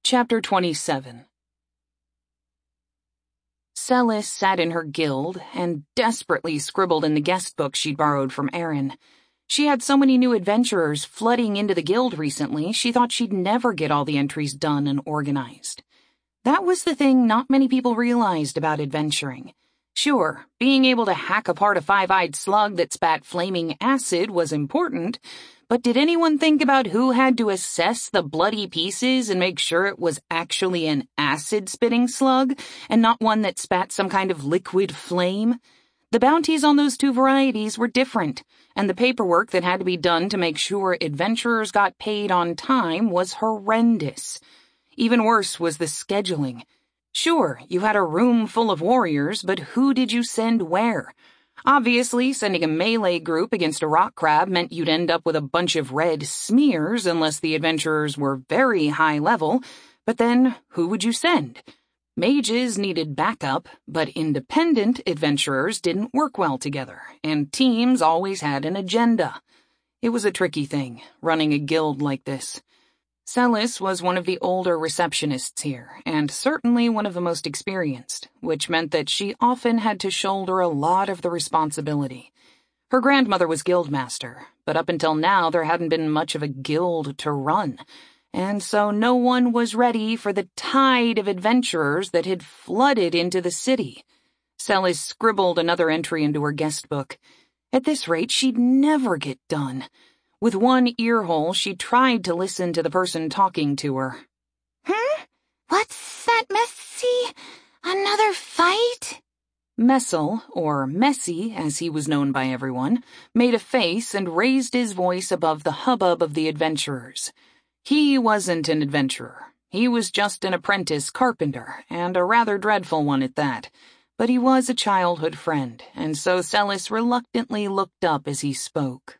Chapter 27. Celis sat in her guild and desperately scribbled in the guest book she'd borrowed from Aaron. She had so many new adventurers flooding into the guild recently, she thought she'd never get all the entries done and organized. That was the thing not many people realized about adventuring. Sure, being able to hack apart a five-eyed slug that spat flaming acid was important, but did anyone think about who had to assess the bloody pieces and make sure it was actually an acid-spitting slug and not one that spat some kind of liquid flame? The bounties on those two varieties were different, and the paperwork that had to be done to make sure adventurers got paid on time was horrendous. Even worse was the scheduling. Sure, you had a room full of warriors, but who did you send where? Obviously, sending a melee group against a rock crab meant you'd end up with a bunch of red smears unless the adventurers were very high level, but then who would you send? Mages needed backup, but independent adventurers didn't work well together, and teams always had an agenda. It was a tricky thing, running a guild like this. Celis was one of the older receptionists here, and certainly one of the most experienced, which meant that she often had to shoulder a lot of the responsibility. Her grandmother was guildmaster, but up until now there hadn't been much of a guild to run, and so no one was ready for the tide of adventurers that had flooded into the city. Celis scribbled another entry into her guest book. At this rate, she'd never get done. With one ear hole, she tried to listen to the person talking to her. What's that, Messi? Another fight? Messel, or Messi as he was known by everyone, made a face and raised his voice above the hubbub of the adventurers. He wasn't an adventurer. He was just an apprentice carpenter, and a rather dreadful one at that. But he was a childhood friend, and so Celis reluctantly looked up as he spoke.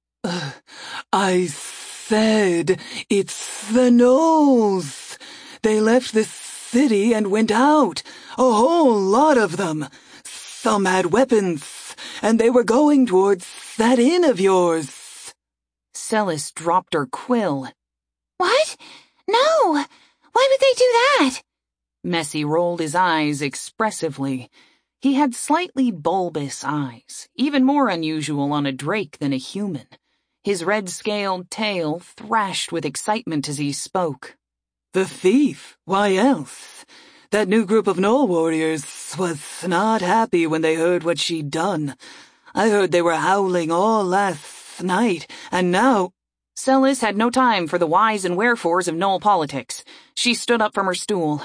I said, it's the gnolls. They left the city and went out. A whole lot of them. Some had weapons, and they were going towards that inn of yours. Celis dropped her quill. What? No! Why would they do that? Messi rolled his eyes expressively. He had slightly bulbous eyes, even more unusual on a drake than a human. His red-scaled tail thrashed with excitement as he spoke. The thief? Why else? That new group of gnoll warriors was not happy when they heard what she'd done. I heard they were howling all last night, and now— Celis had no time for the whys and wherefores of gnoll politics. She stood up from her stool.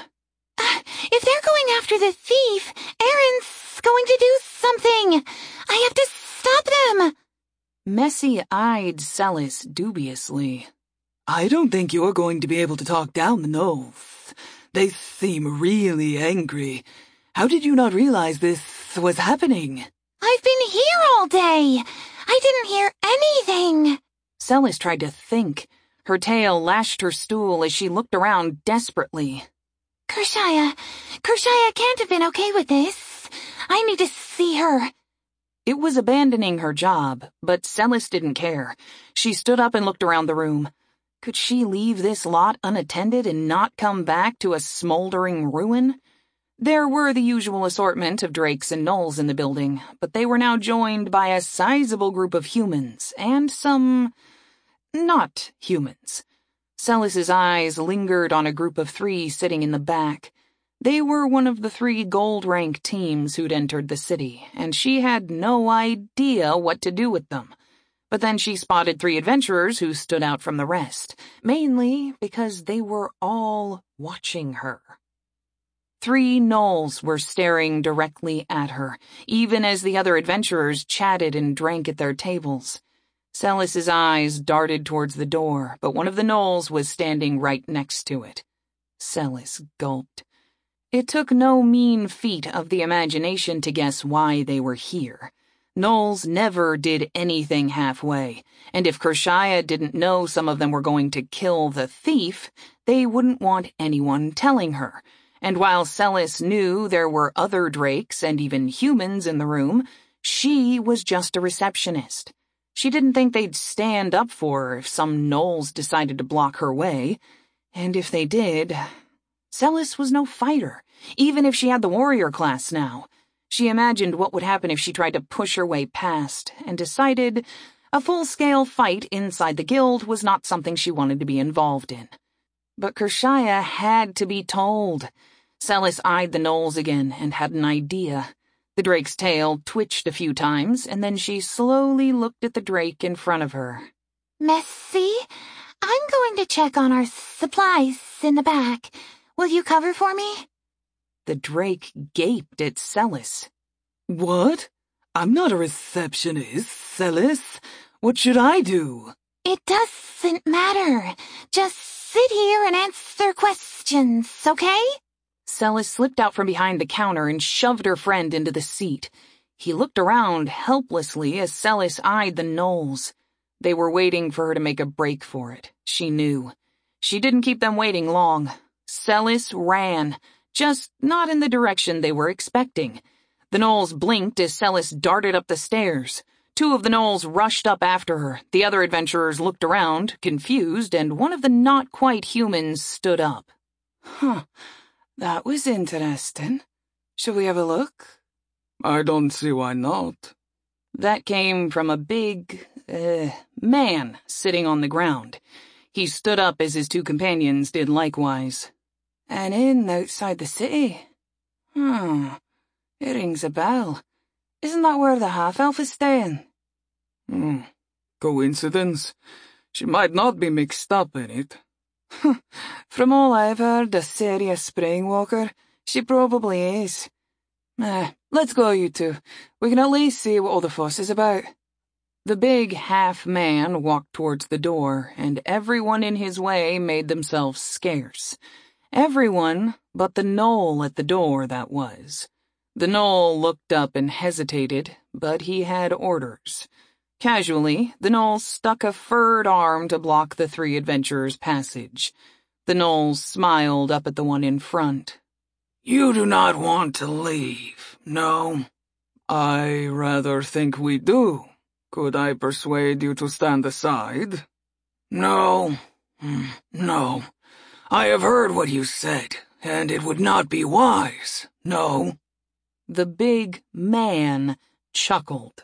If they're going after the thief, Aaron's going to do something. I have to stop them. Messi eyed Celis dubiously. I don't think you're going to be able to talk down the gnolls. They seem really angry. How did you not realize this was happening? I've been here all day. I didn't hear anything. Celis tried to think. Her tail lashed her stool as she looked around desperately. Kershaya can't have been okay with this. I need to see her. It was abandoning her job, but Celis didn't care. She stood up and looked around the room. Could she leave this lot unattended and not come back to a smoldering ruin? There were the usual assortment of drakes and gnolls in the building, but they were now joined by a sizable group of humans, and some— not humans. Celis's eyes lingered on a group of 3 sitting in the back. They were one of the 3 gold-rank teams who'd entered the city, and she had no idea what to do with them. But then she spotted 3 adventurers who stood out from the rest, mainly because they were all watching her. 3 gnolls were staring directly at her, even as the other adventurers chatted and drank at their tables. Celis's eyes darted towards the door, but one of the gnolls was standing right next to it. Celis gulped. It took no mean feat of the imagination to guess why they were here. Gnolls never did anything halfway, and if Kershaya didn't know some of them were going to kill the thief, they wouldn't want anyone telling her. And while Celis knew there were other drakes and even humans in the room, she was just a receptionist. She didn't think they'd stand up for her if some gnolls decided to block her way. And if they did, Celis was no fighter, even if she had the warrior class now. She imagined what would happen if she tried to push her way past, and decided a full-scale fight inside the guild was not something she wanted to be involved in. But Kershaya had to be told. Celis eyed the gnolls again and had an idea. The drake's tail twitched a few times, and then she slowly looked at the drake in front of her. Messi, I'm going to check on our supplies in the back. Will you cover for me? The drake gaped at Celis. What? I'm not a receptionist, Celis. What should I do? It doesn't matter. Just sit here and answer questions, okay? Celis slipped out from behind the counter and shoved her friend into the seat. He looked around helplessly as Celis eyed the gnolls. They were waiting for her to make a break for it, she knew. She didn't keep them waiting long. Celis ran, just not in the direction they were expecting. The gnolls blinked as Celis darted up the stairs. Two of the gnolls rushed up after her. The other adventurers looked around, confused, and one of the not-quite-humans stood up. Huh. That was interesting. Shall we have a look? I don't see why not. That came from a big, man sitting on the ground. He stood up as his two companions did likewise. An inn outside the city? It rings a bell. Isn't that where the half-elf is staying? Coincidence? She might not be mixed up in it. From all I've heard, a serious springwalker, she probably is. Let's go, you two. We can at least see what all the fuss is about. The big half-man walked towards the door, and everyone in his way made themselves scarce. Everyone but the gnoll at the door, that was. The gnoll looked up and hesitated, but he had orders. Casually, the gnoll stuck a furred arm to block the three adventurers' passage. The gnoll smiled up at the one in front. You do not want to leave, no? I rather think we do. Could I persuade you to stand aside? No. No. I have heard what you said, and it would not be wise, no. The big man chuckled.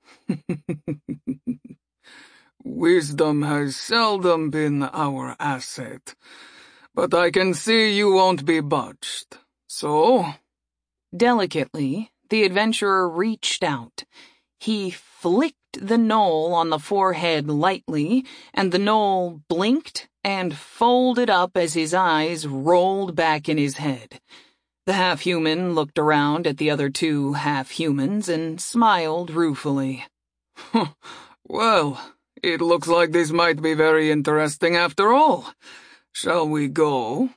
Wisdom has seldom been our asset, but I can see you won't be budged. So? Delicately, the adventurer reached out. He flicked the gnoll on the forehead lightly, and the gnoll blinked and folded up as his eyes rolled back in his head. The half-human looked around at the other two half-humans and smiled ruefully. Well, it looks like this might be very interesting after all. Shall we go?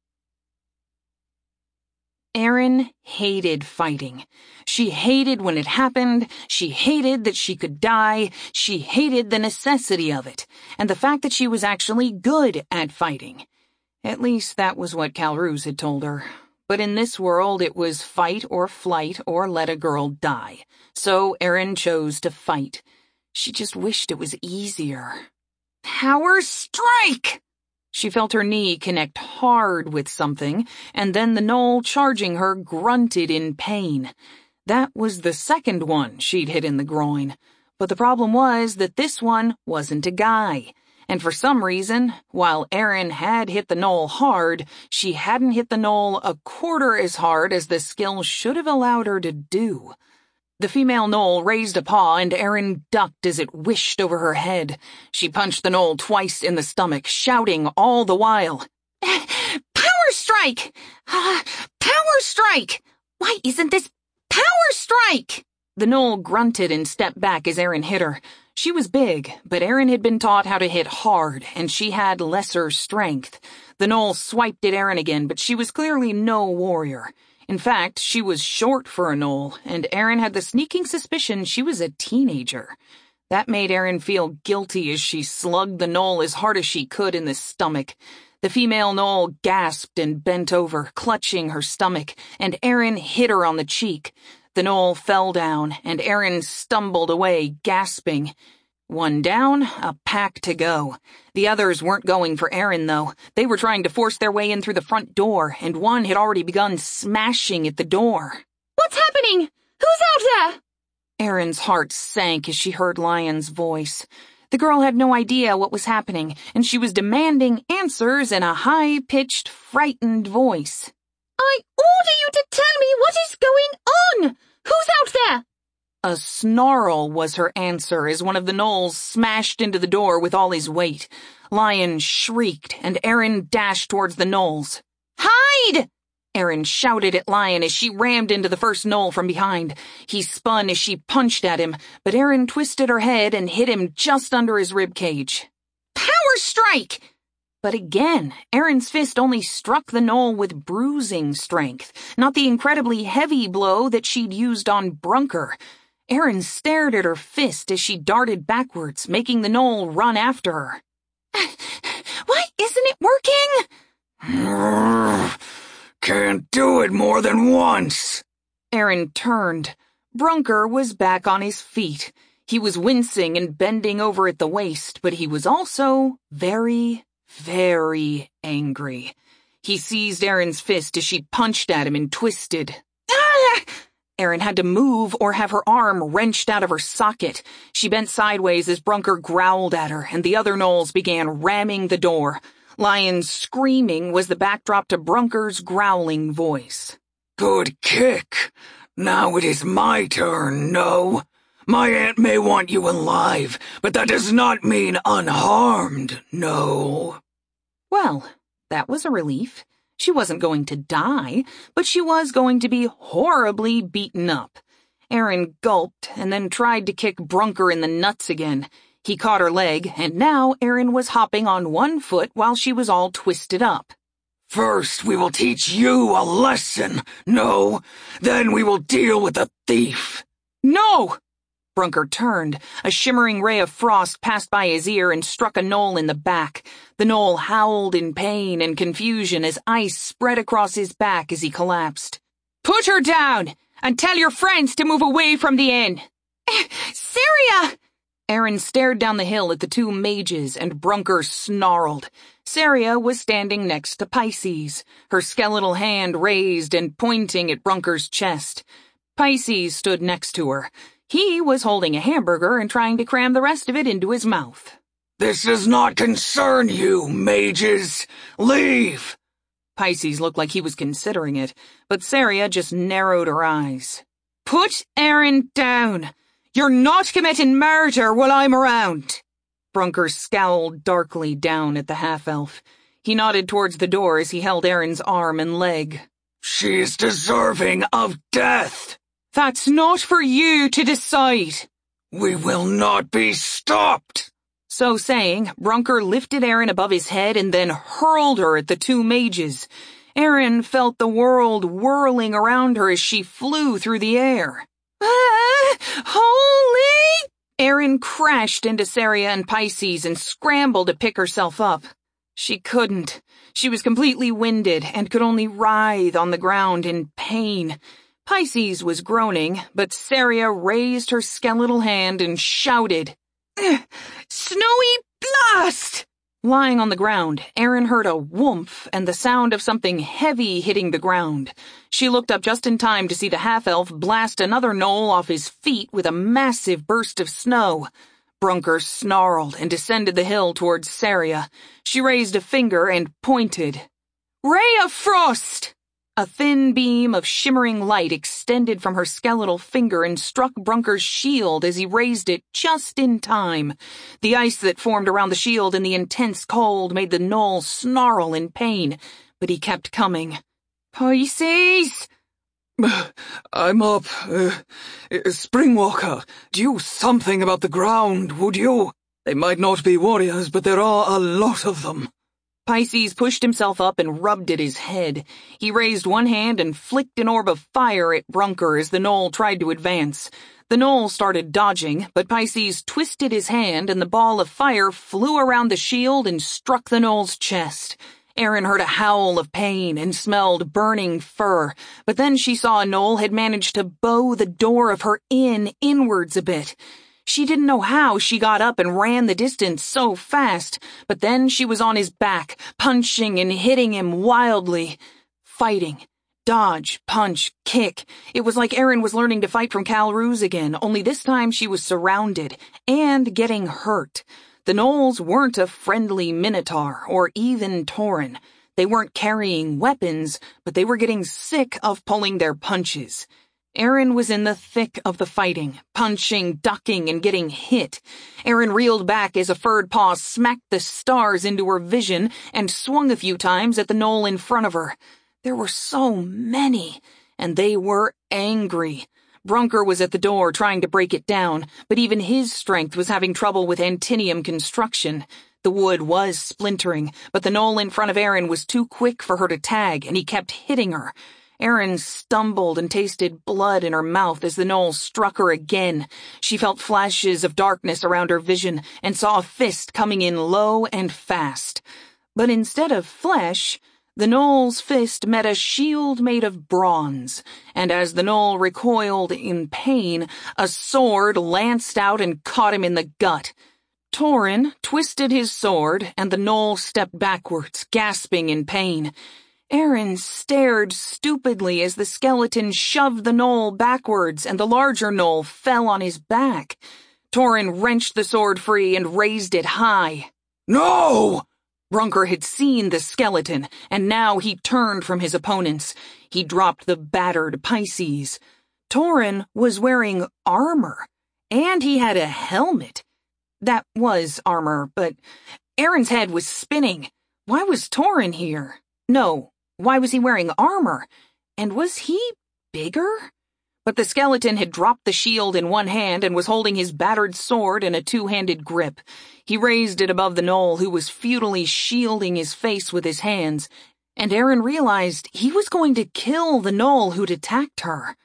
Erin hated fighting. She hated when it happened, she hated that she could die, she hated the necessity of it, and the fact that she was actually good at fighting. At least that was what Calruz had told her. But in this world it was fight or flight or let a girl die. So Erin chose to fight. She just wished it was easier. Power strike! She felt her knee connect hard with something, and then the gnoll charging her grunted in pain. That was the second one she'd hit in the groin. But the problem was that this one wasn't a guy. And for some reason, while Erin had hit the gnoll hard, she hadn't hit the gnoll a quarter as hard as the skill should have allowed her to do. The female gnoll raised a paw, and Erin ducked as it whished over her head. She punched the gnoll twice in the stomach, shouting all the while, "Power strike! Power strike! Why isn't this power strike?" The gnoll grunted and stepped back as Erin hit her. She was big, but Erin had been taught how to hit hard, and she had lesser strength. The gnoll swiped at Erin again, but she was clearly no warrior. In fact, she was short for a gnoll, and Erin had the sneaking suspicion she was a teenager. That made Erin feel guilty as she slugged the gnoll as hard as she could in the stomach. The female gnoll gasped and bent over, clutching her stomach, and Erin hit her on the cheek. The gnoll fell down, and Erin stumbled away, gasping. One down, a pack to go. The others weren't going for Erin, though. They were trying to force their way in through the front door, and one had already begun smashing at the door. What's happening? Who's out there? Erin's heart sank as she heard Lion's voice. The girl had no idea what was happening, and she was demanding answers in a high-pitched, frightened voice. I order you to tell me what is going on! Who's out there? A snarl was her answer as one of the gnolls smashed into the door with all his weight. Lion shrieked, and Erin dashed towards the gnolls. "Hide!" Erin shouted at Lion as she rammed into the first gnoll from behind. He spun as she punched at him, but Erin twisted her head and hit him just under his ribcage. "Power strike!" But again, Erin's fist only struck the gnoll with bruising strength, not the incredibly heavy blow that she'd used on Brunker. Erin stared at her fist as she darted backwards, making the gnoll run after her. Why isn't it working? Can't do it more than once. Erin turned. Brunker was back on his feet. He was wincing and bending over at the waist, but he was also very, very angry. He seized Erin's fist as she punched at him and twisted. Ah! Erin had to move or have her arm wrenched out of her socket. She bent sideways as Brunker growled at her, and the other gnolls began ramming the door. Lion's screaming was the backdrop to Brunker's growling voice. Good kick. Now it is my turn, no? My aunt may want you alive, but that does not mean unharmed, no. Well, that was a relief. She wasn't going to die, but she was going to be horribly beaten up. Erin gulped and then tried to kick Brunker in the nuts again. He caught her leg, and now Erin was hopping on one foot while she was all twisted up. First we will teach you a lesson, no? Then we will deal with the thief. No! Brunker turned. A shimmering ray of frost passed by his ear and struck a gnoll in the back. The gnoll howled in pain and confusion as ice spread across his back as he collapsed. "Put her down, and tell your friends to move away from the inn." Saria! Erin stared down the hill at the two mages, and Brunker snarled. Saria was standing next to Pisces, her skeletal hand raised and pointing at Brunker's chest. Pisces stood next to her. He was holding a hamburger and trying to cram the rest of it into his mouth. This does not concern you, mages. Leave! Pisces looked like he was considering it, but Saria just narrowed her eyes. "Put Erin down! You're not committing murder while I'm around!" Brunker scowled darkly down at the half-elf. He nodded towards the door as he held Erin's arm and leg. She is deserving of death! "That's not for you to decide." "We will not be stopped!" So saying, Brunker lifted Erin above his head and then hurled her at the two mages. Erin felt the world whirling around her as she flew through the air. Holy! Erin crashed into Saria and Pisces and scrambled to pick herself up. She couldn't. She was completely winded and could only writhe on the ground in pain. Pisces was groaning, but Saria raised her skeletal hand and shouted, Snowy blast! Lying on the ground, Erin heard a whoomph and the sound of something heavy hitting the ground. She looked up just in time to see the half-elf blast another gnoll off his feet with a massive burst of snow. Brunker snarled and descended the hill towards Saria. She raised a finger and pointed. "Ray of Frost!" A thin beam of shimmering light extended from her skeletal finger and struck Brunker's shield as he raised it just in time. The ice that formed around the shield in the intense cold made the gnoll snarl in pain, but he kept coming. "Pisces!" "I'm up. Springwalker, do something about the ground, would you? They might not be warriors, but there are a lot of them." Pisces pushed himself up and rubbed at his head. He raised one hand and flicked an orb of fire at Brunker as the gnoll tried to advance. The gnoll started dodging, but Pisces twisted his hand and the ball of fire flew around the shield and struck the gnoll's chest. Erin heard a howl of pain and smelled burning fur, but then she saw a gnoll had managed to bow the door of her inn inwards a bit. She didn't know how she got up and ran the distance so fast, but then she was on his back, punching and hitting him wildly. Fighting. Dodge, punch, kick. It was like Erin was learning to fight from Cal Ruse again, only this time she was surrounded and getting hurt. The Gnolls weren't a friendly Minotaur or even Tauren. They weren't carrying weapons, but they were getting sick of pulling their punches. Erin was in the thick of the fighting, punching, ducking, and getting hit. Erin reeled back as a furred paw smacked the stars into her vision and swung a few times at the Gnoll in front of her. There were so many, and they were angry. Brunker was at the door trying to break it down, but even his strength was having trouble with Antinium construction. The wood was splintering, but the Gnoll in front of Erin was too quick for her to tag, and he kept hitting her. Erin stumbled and tasted blood in her mouth as the Gnoll struck her again. She felt flashes of darkness around her vision and saw a fist coming in low and fast. But instead of flesh, the Gnoll's fist met a shield made of bronze, and as the Gnoll recoiled in pain, a sword lanced out and caught him in the gut. Tauren twisted his sword, and the Gnoll stepped backwards, gasping in pain. Erin stared stupidly as the skeleton shoved the Gnoll backwards, and the larger Gnoll fell on his back. Tauren wrenched the sword free and raised it high. No! Brunker had seen the skeleton, and now he turned from his opponents. He dropped the battered Pisces. Tauren was wearing armor, and he had a helmet. That was armor, but Erin's head was spinning. Why was Tauren here? No, why was he wearing armor? And was he bigger? But the skeleton had dropped the shield in one hand and was holding his battered sword in a two-handed grip. He raised it above the Gnoll, who was futilely shielding his face with his hands, and Erin realized he was going to kill the Gnoll who'd attacked her.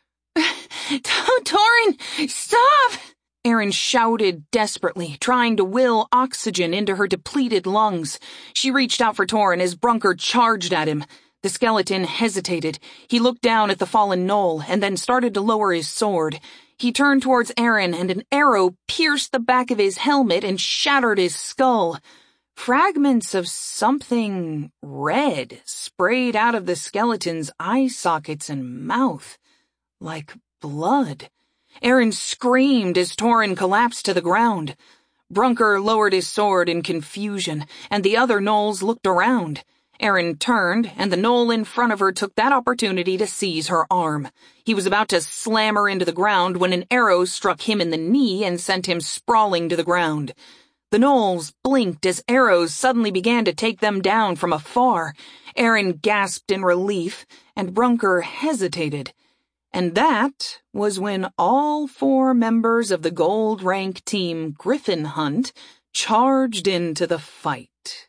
Tauren, stop! Erin shouted desperately, trying to will oxygen into her depleted lungs. She reached out for Tauren as Brunker charged at him. The skeleton hesitated. He looked down at the fallen Gnoll and then started to lower his sword. He turned towards Erin, and an arrow pierced the back of his helmet and shattered his skull. Fragments of something red sprayed out of the skeleton's eye sockets and mouth, like blood. Erin screamed as Tauren collapsed to the ground. Brunker lowered his sword in confusion, and the other Gnolls looked around. Erin turned, and the Gnoll in front of her took that opportunity to seize her arm. He was about to slam her into the ground when an arrow struck him in the knee and sent him sprawling to the ground. The Gnolls blinked as arrows suddenly began to take them down from afar. Erin gasped in relief, and Brunker hesitated. And that was when all 4 members of the gold-rank team Griffin Hunt charged into the fight.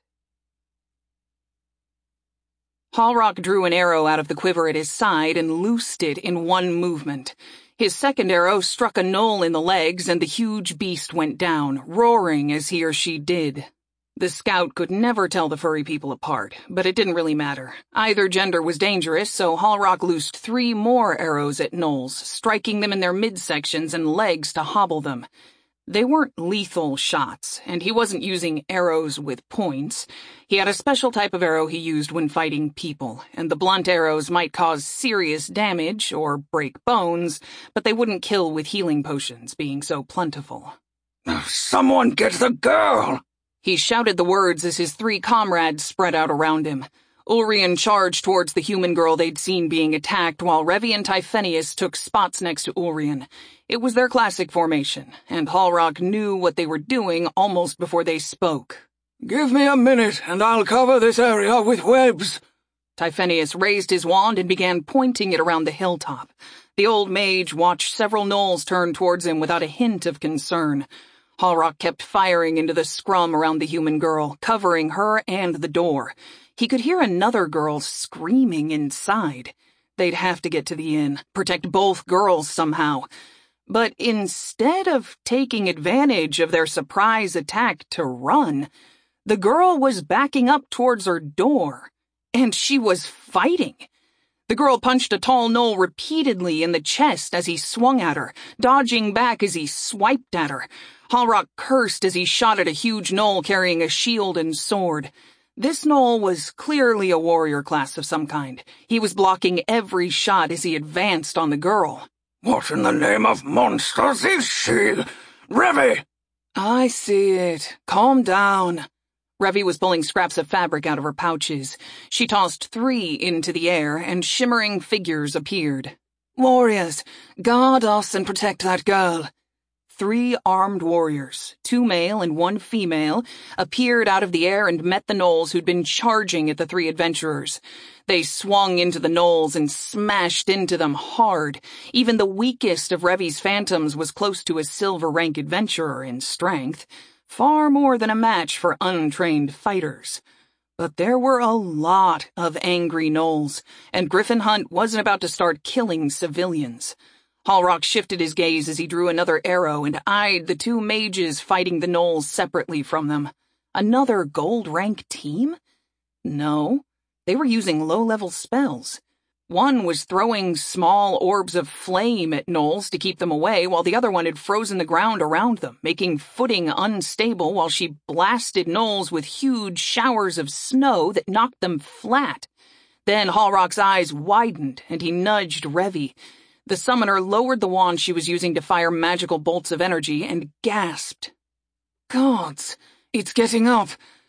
Hallrock drew an arrow out of the quiver at his side and loosed it in one movement. His second arrow struck a Gnoll in the legs, and the huge beast went down, roaring as he or she did. The scout could never tell the furry people apart, but it didn't really matter. Either gender was dangerous, so Hallrock loosed 3 more arrows at Gnolls, striking them in their midsections and legs to hobble them. They weren't lethal shots, and he wasn't using arrows with points. He had a special type of arrow he used when fighting people, and the blunt arrows might cause serious damage or break bones, but they wouldn't kill with healing potions being so plentiful. Someone get the girl! He shouted the words as his 3 comrades spread out around him. Ulrian charged towards the human girl they'd seen being attacked, while Revi and Typhenius took spots next to Ulrian. It was their classic formation, and Hallrock knew what they were doing almost before they spoke. Give me a minute, and I'll cover this area with webs. Typhenius raised his wand and began pointing it around the hilltop. The old mage watched several Gnolls turn towards him without a hint of concern. Hallrock kept firing into the scrum around the human girl, covering her and the door. He could hear another girl screaming inside. They'd have to get to the inn, protect both girls somehow. But instead of taking advantage of their surprise attack to run, the girl was backing up towards her door, and she was fighting. The girl punched a tall gnoll repeatedly in the chest as he swung at her, dodging back as he swiped at her. Hallrock cursed as he shot at a huge gnoll carrying a shield and sword. This gnoll was clearly a warrior class of some kind. He was blocking every shot as he advanced on the girl. What in the name of monsters is she? Revy! I see it. Calm down. Revy was pulling scraps of fabric out of her pouches. She tossed 3 into the air, and shimmering figures appeared. Warriors, guard us and protect that girl. 3 armed warriors, 2 male and 1 female, appeared out of the air and met the gnolls who'd been charging at the 3 adventurers. They swung into the gnolls and smashed into them hard. Even the weakest of Revy's phantoms was close to a silver rank adventurer in strength, far more than a match for untrained fighters. But there were a lot of angry gnolls, and Griffin Hunt wasn't about to start killing civilians. Hallrock shifted his gaze as he drew another arrow and eyed the 2 mages fighting the gnolls separately from them. Another gold-rank team? No, they were using low-level spells. One was throwing small orbs of flame at gnolls to keep them away, while the other one had frozen the ground around them, making footing unstable while she blasted gnolls with huge showers of snow that knocked them flat. Then Hallrock's eyes widened, and he nudged Revy. The summoner lowered the wand she was using to fire magical bolts of energy and gasped. Gods, it's getting up.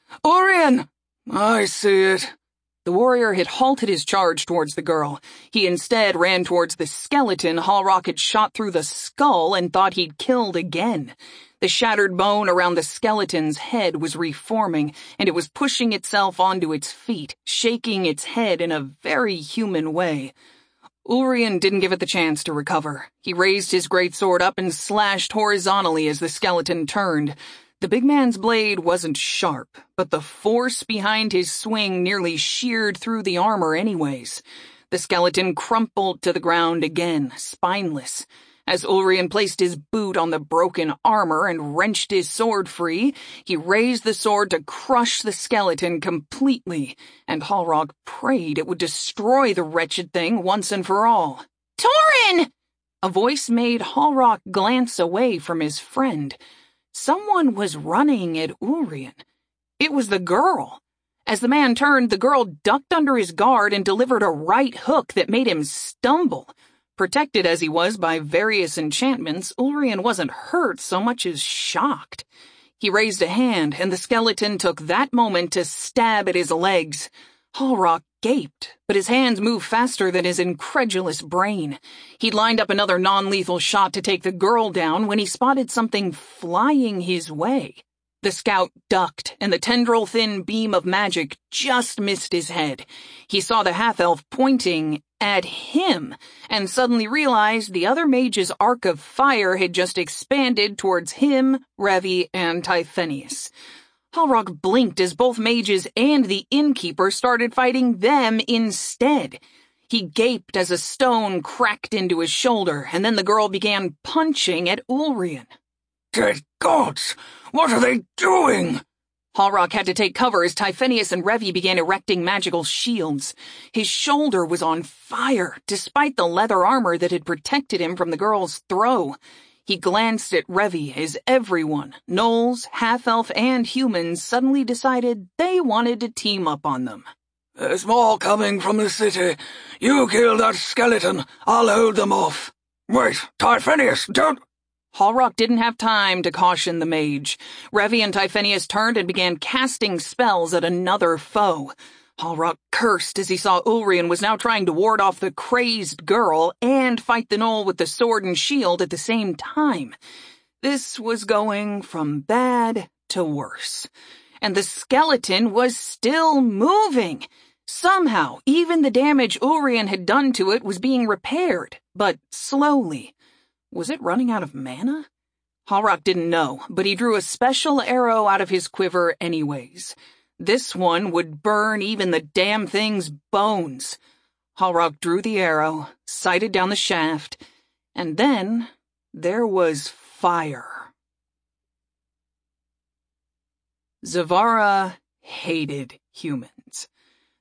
Orion! I see it. The warrior had halted his charge towards the girl. He instead ran towards the skeleton Hallrock had shot through the skull and thought he'd killed again. The shattered bone around the skeleton's head was reforming, and it was pushing itself onto its feet, shaking its head in a very human way. Ulrian didn't give it the chance to recover. He raised his greatsword up and slashed horizontally as the skeleton turned. The big man's blade wasn't sharp, but the force behind his swing nearly sheared through the armor anyways. The skeleton crumpled to the ground again, spineless. As Ulrian placed his boot on the broken armor and wrenched his sword free, he raised the sword to crush the skeleton completely, and Hallrock prayed it would destroy the wretched thing once and for all. Torin! A voice made Hallrock glance away from his friend. Someone was running at Ulrian. It was the girl. As the man turned, the girl ducked under his guard and delivered a right hook that made him stumble. Protected as he was by various enchantments, Ulrian wasn't hurt so much as shocked. He raised a hand, and the skeleton took that moment to stab at his legs. Hallrock gaped, but his hands moved faster than his incredulous brain. He'd lined up another non-lethal shot to take the girl down when he spotted something flying his way. The scout ducked, and the tendril-thin beam of magic just missed his head. He saw the half-elf pointing at him, and suddenly realized the other mage's arc of fire had just expanded towards him, Revy, and Typhenius. Hallrock blinked as both mages and the innkeeper started fighting them instead. He gaped as a stone cracked into his shoulder, and then the girl began punching at Ulrian. Good gods! What are they doing? Hallrock had to take cover as Typhenius and Revy began erecting magical shields. His shoulder was on fire, despite the leather armor that had protected him from the girl's throw. He glanced at Revy as everyone, gnolls, half-elf, and humans, suddenly decided they wanted to team up on them. There's more coming from the city. You kill that skeleton. I'll hold them off. Wait, Typhenius, don't... Hallrock didn't have time to caution the mage. Revy and Typhenius turned and began casting spells at another foe. Hallrock cursed as he saw Ulrian was now trying to ward off the crazed girl and fight the gnoll with the sword and shield at the same time. This was going from bad to worse. And the skeleton was still moving. Somehow, even the damage Ulrian had done to it was being repaired, but slowly. Was it running out of mana? Hallrock didn't know, but he drew a special arrow out of his quiver anyways. This one would burn even the damn thing's bones. Hallrock drew the arrow, sighted down the shaft, and then there was fire. Zavara hated humans.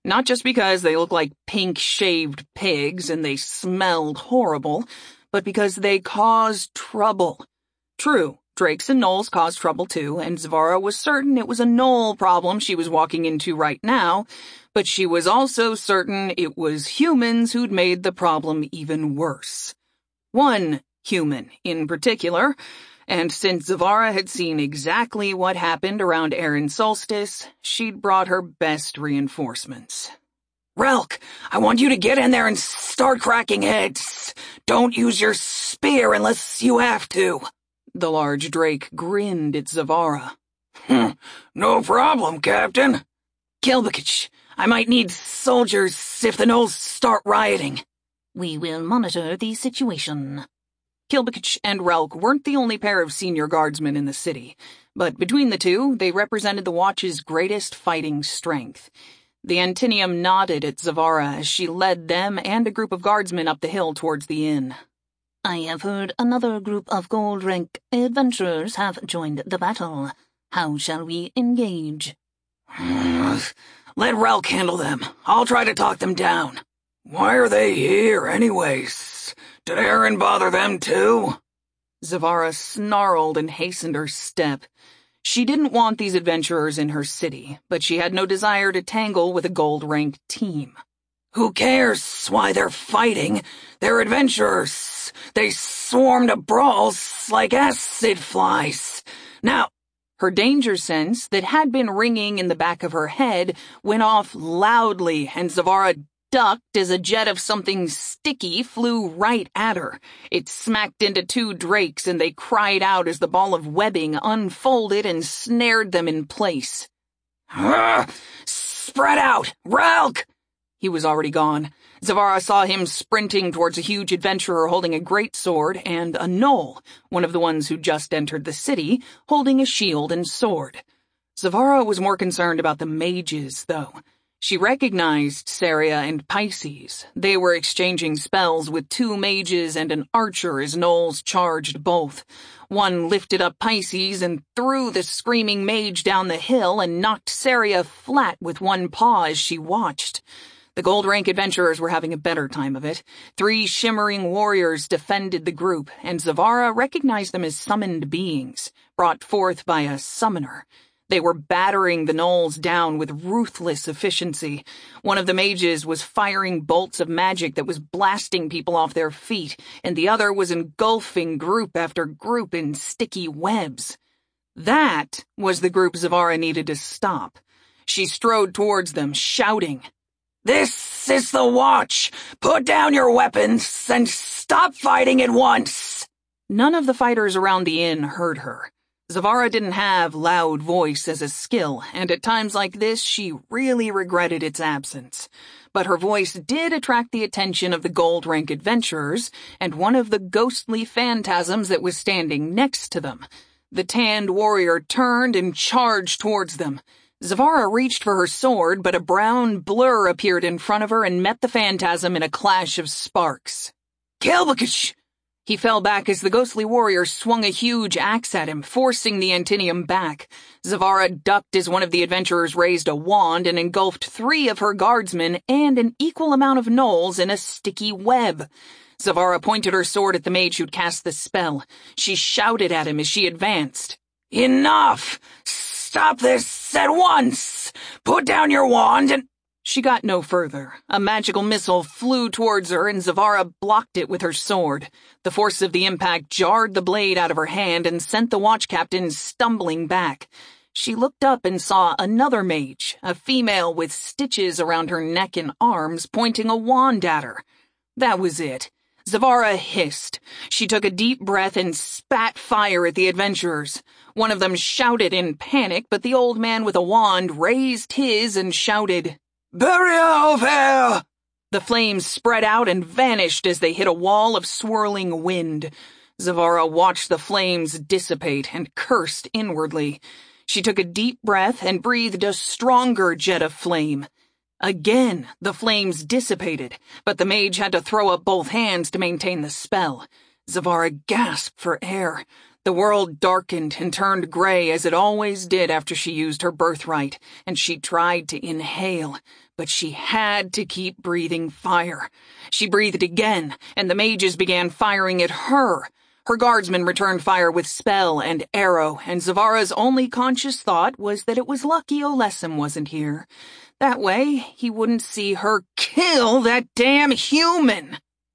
Not just because they look like pink-shaved pigs and they smelled horrible, but because they caused trouble. True, drakes and gnolls caused trouble too, and Zavara was certain it was a gnoll problem she was walking into right now, but she was also certain it was humans who'd made the problem even worse. One human in particular, and since Zavara had seen exactly what happened around Aran Solstice, she'd brought her best reinforcements. Relk, I want you to get in there and start cracking heads. Don't use your spear unless you have to. The large drake grinned at Zavara. No problem, Captain. Kilbakich, I might need soldiers if the gnolls start rioting. We will monitor the situation. Kilbakich and Relk weren't the only pair of senior guardsmen in the city, but between the two, they represented the Watch's greatest fighting strength. The Antinium nodded at Zavara as she led them and a group of guardsmen up the hill towards the inn. I have heard another group of gold rank adventurers have joined the battle. How shall we engage? Let Relk handle them. I'll try to talk them down. Why are they here, anyways? Did Aran bother them too? Zavara snarled and hastened her step. She didn't want these adventurers in her city, but she had no desire to tangle with a gold-ranked team. Who cares why they're fighting? They're adventurers. They swarm to brawls like acid flies. Now, her danger sense that had been ringing in the back of her head went off loudly, and Zavara ducked as a jet of something sticky flew right at her. It smacked into two drakes, and they cried out as the ball of webbing unfolded and snared them in place. Spread out! Relk! He was already gone. Zavara saw him sprinting towards a huge adventurer holding a great sword, and a gnoll, one of the ones who just entered the city, holding a shield and sword. Zavara was more concerned about the mages, though. She recognized Saria and Pisces. They were exchanging spells with two mages and an archer as gnolls charged both. One lifted up Pisces and threw the screaming mage down the hill and knocked Saria flat with one paw as she watched. The gold-rank adventurers were having a better time of it. 3 shimmering warriors defended the group, and Zavara recognized them as summoned beings, brought forth by a summoner. They were battering the gnolls down with ruthless efficiency. One of the mages was firing bolts of magic that was blasting people off their feet, and the other was engulfing group after group in sticky webs. That was the group Zavara needed to stop. She strode towards them, shouting, "This is the Watch! Put down your weapons and stop fighting at once!" None of the fighters around the inn heard her. Zavara didn't have loud voice as a skill, and at times like this she really regretted its absence. But her voice did attract the attention of the gold-rank adventurers, and one of the ghostly phantasms that was standing next to them. The tanned warrior turned and charged towards them. Zavara reached for her sword, but a brown blur appeared in front of her and met the phantasm in a clash of sparks. Kilbakich! He fell back as the ghostly warrior swung a huge axe at him, forcing the Antinium back. Zavara ducked as one of the adventurers raised a wand and engulfed 3 of her guardsmen and an equal amount of gnolls in a sticky web. Zavara pointed her sword at the mage who'd cast the spell. She shouted at him as she advanced. "Enough! Stop this at once! Put down your wand and—" She got no further. A magical missile flew towards her, and Zavara blocked it with her sword. The force of the impact jarred the blade out of her hand and sent the watch captain stumbling back. She looked up and saw another mage, a female with stitches around her neck and arms, pointing a wand at her. That was it. Zavara hissed. She took a deep breath and spat fire at the adventurers. One of them shouted in panic, but the old man with a wand raised his and shouted, "Barrier of air!" The flames spread out and vanished as they hit a wall of swirling wind. Zavara watched the flames dissipate and cursed inwardly. She took a deep breath and breathed a stronger jet of flame. Again, the flames dissipated, but the mage had to throw up both hands to maintain the spell. Zavara gasped for air. The world darkened and turned gray as it always did after she used her birthright, and she tried to inhale, but she had to keep breathing fire. She breathed again, and the mages began firing at her. Her guardsmen returned fire with spell and arrow, and Zavara's only conscious thought was that it was lucky Olessem wasn't here. That way, he wouldn't see her kill that damn human!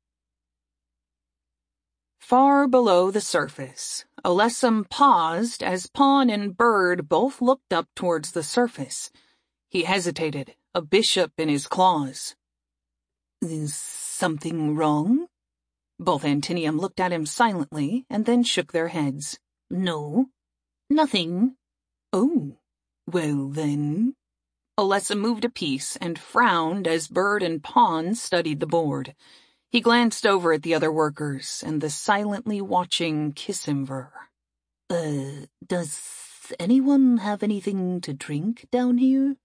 Far below the surface, Olessem paused as Pawn and Bird both looked up towards the surface. He hesitated, a bishop in his claws. "Is something wrong?" Both Antinium looked at him silently and then shook their heads. "No, nothing." "Oh, well then." Olessem moved a piece and frowned as Bird and Pawn studied the board. He glanced over at the other workers and the silently watching Kissimver. Does anyone have anything to drink down here?"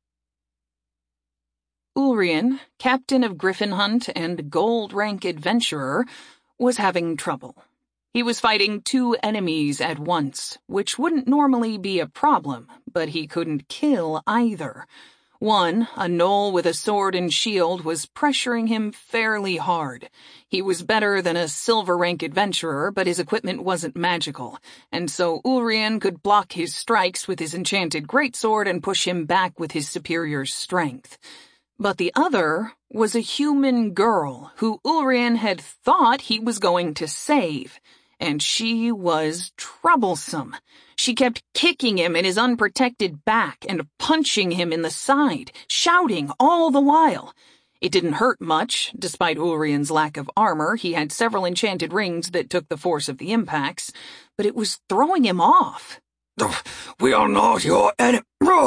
Ulrian, captain of Griffin Hunt and gold rank adventurer, was having trouble. He was fighting 2 enemies at once, which wouldn't normally be a problem, but he couldn't kill either. One, a gnoll with a sword and shield, was pressuring him fairly hard. He was better than a silver rank adventurer, but his equipment wasn't magical, and so Ulrian could block his strikes with his enchanted greatsword and push him back with his superior strength. But the other was a human girl who Ulrian had thought he was going to save, and she was troublesome. She kept kicking him in his unprotected back and punching him in the side, shouting all the while. It didn't hurt much, despite Ulrian's lack of armor. He had several enchanted rings that took the force of the impacts, but it was throwing him off. "We are not your enemy."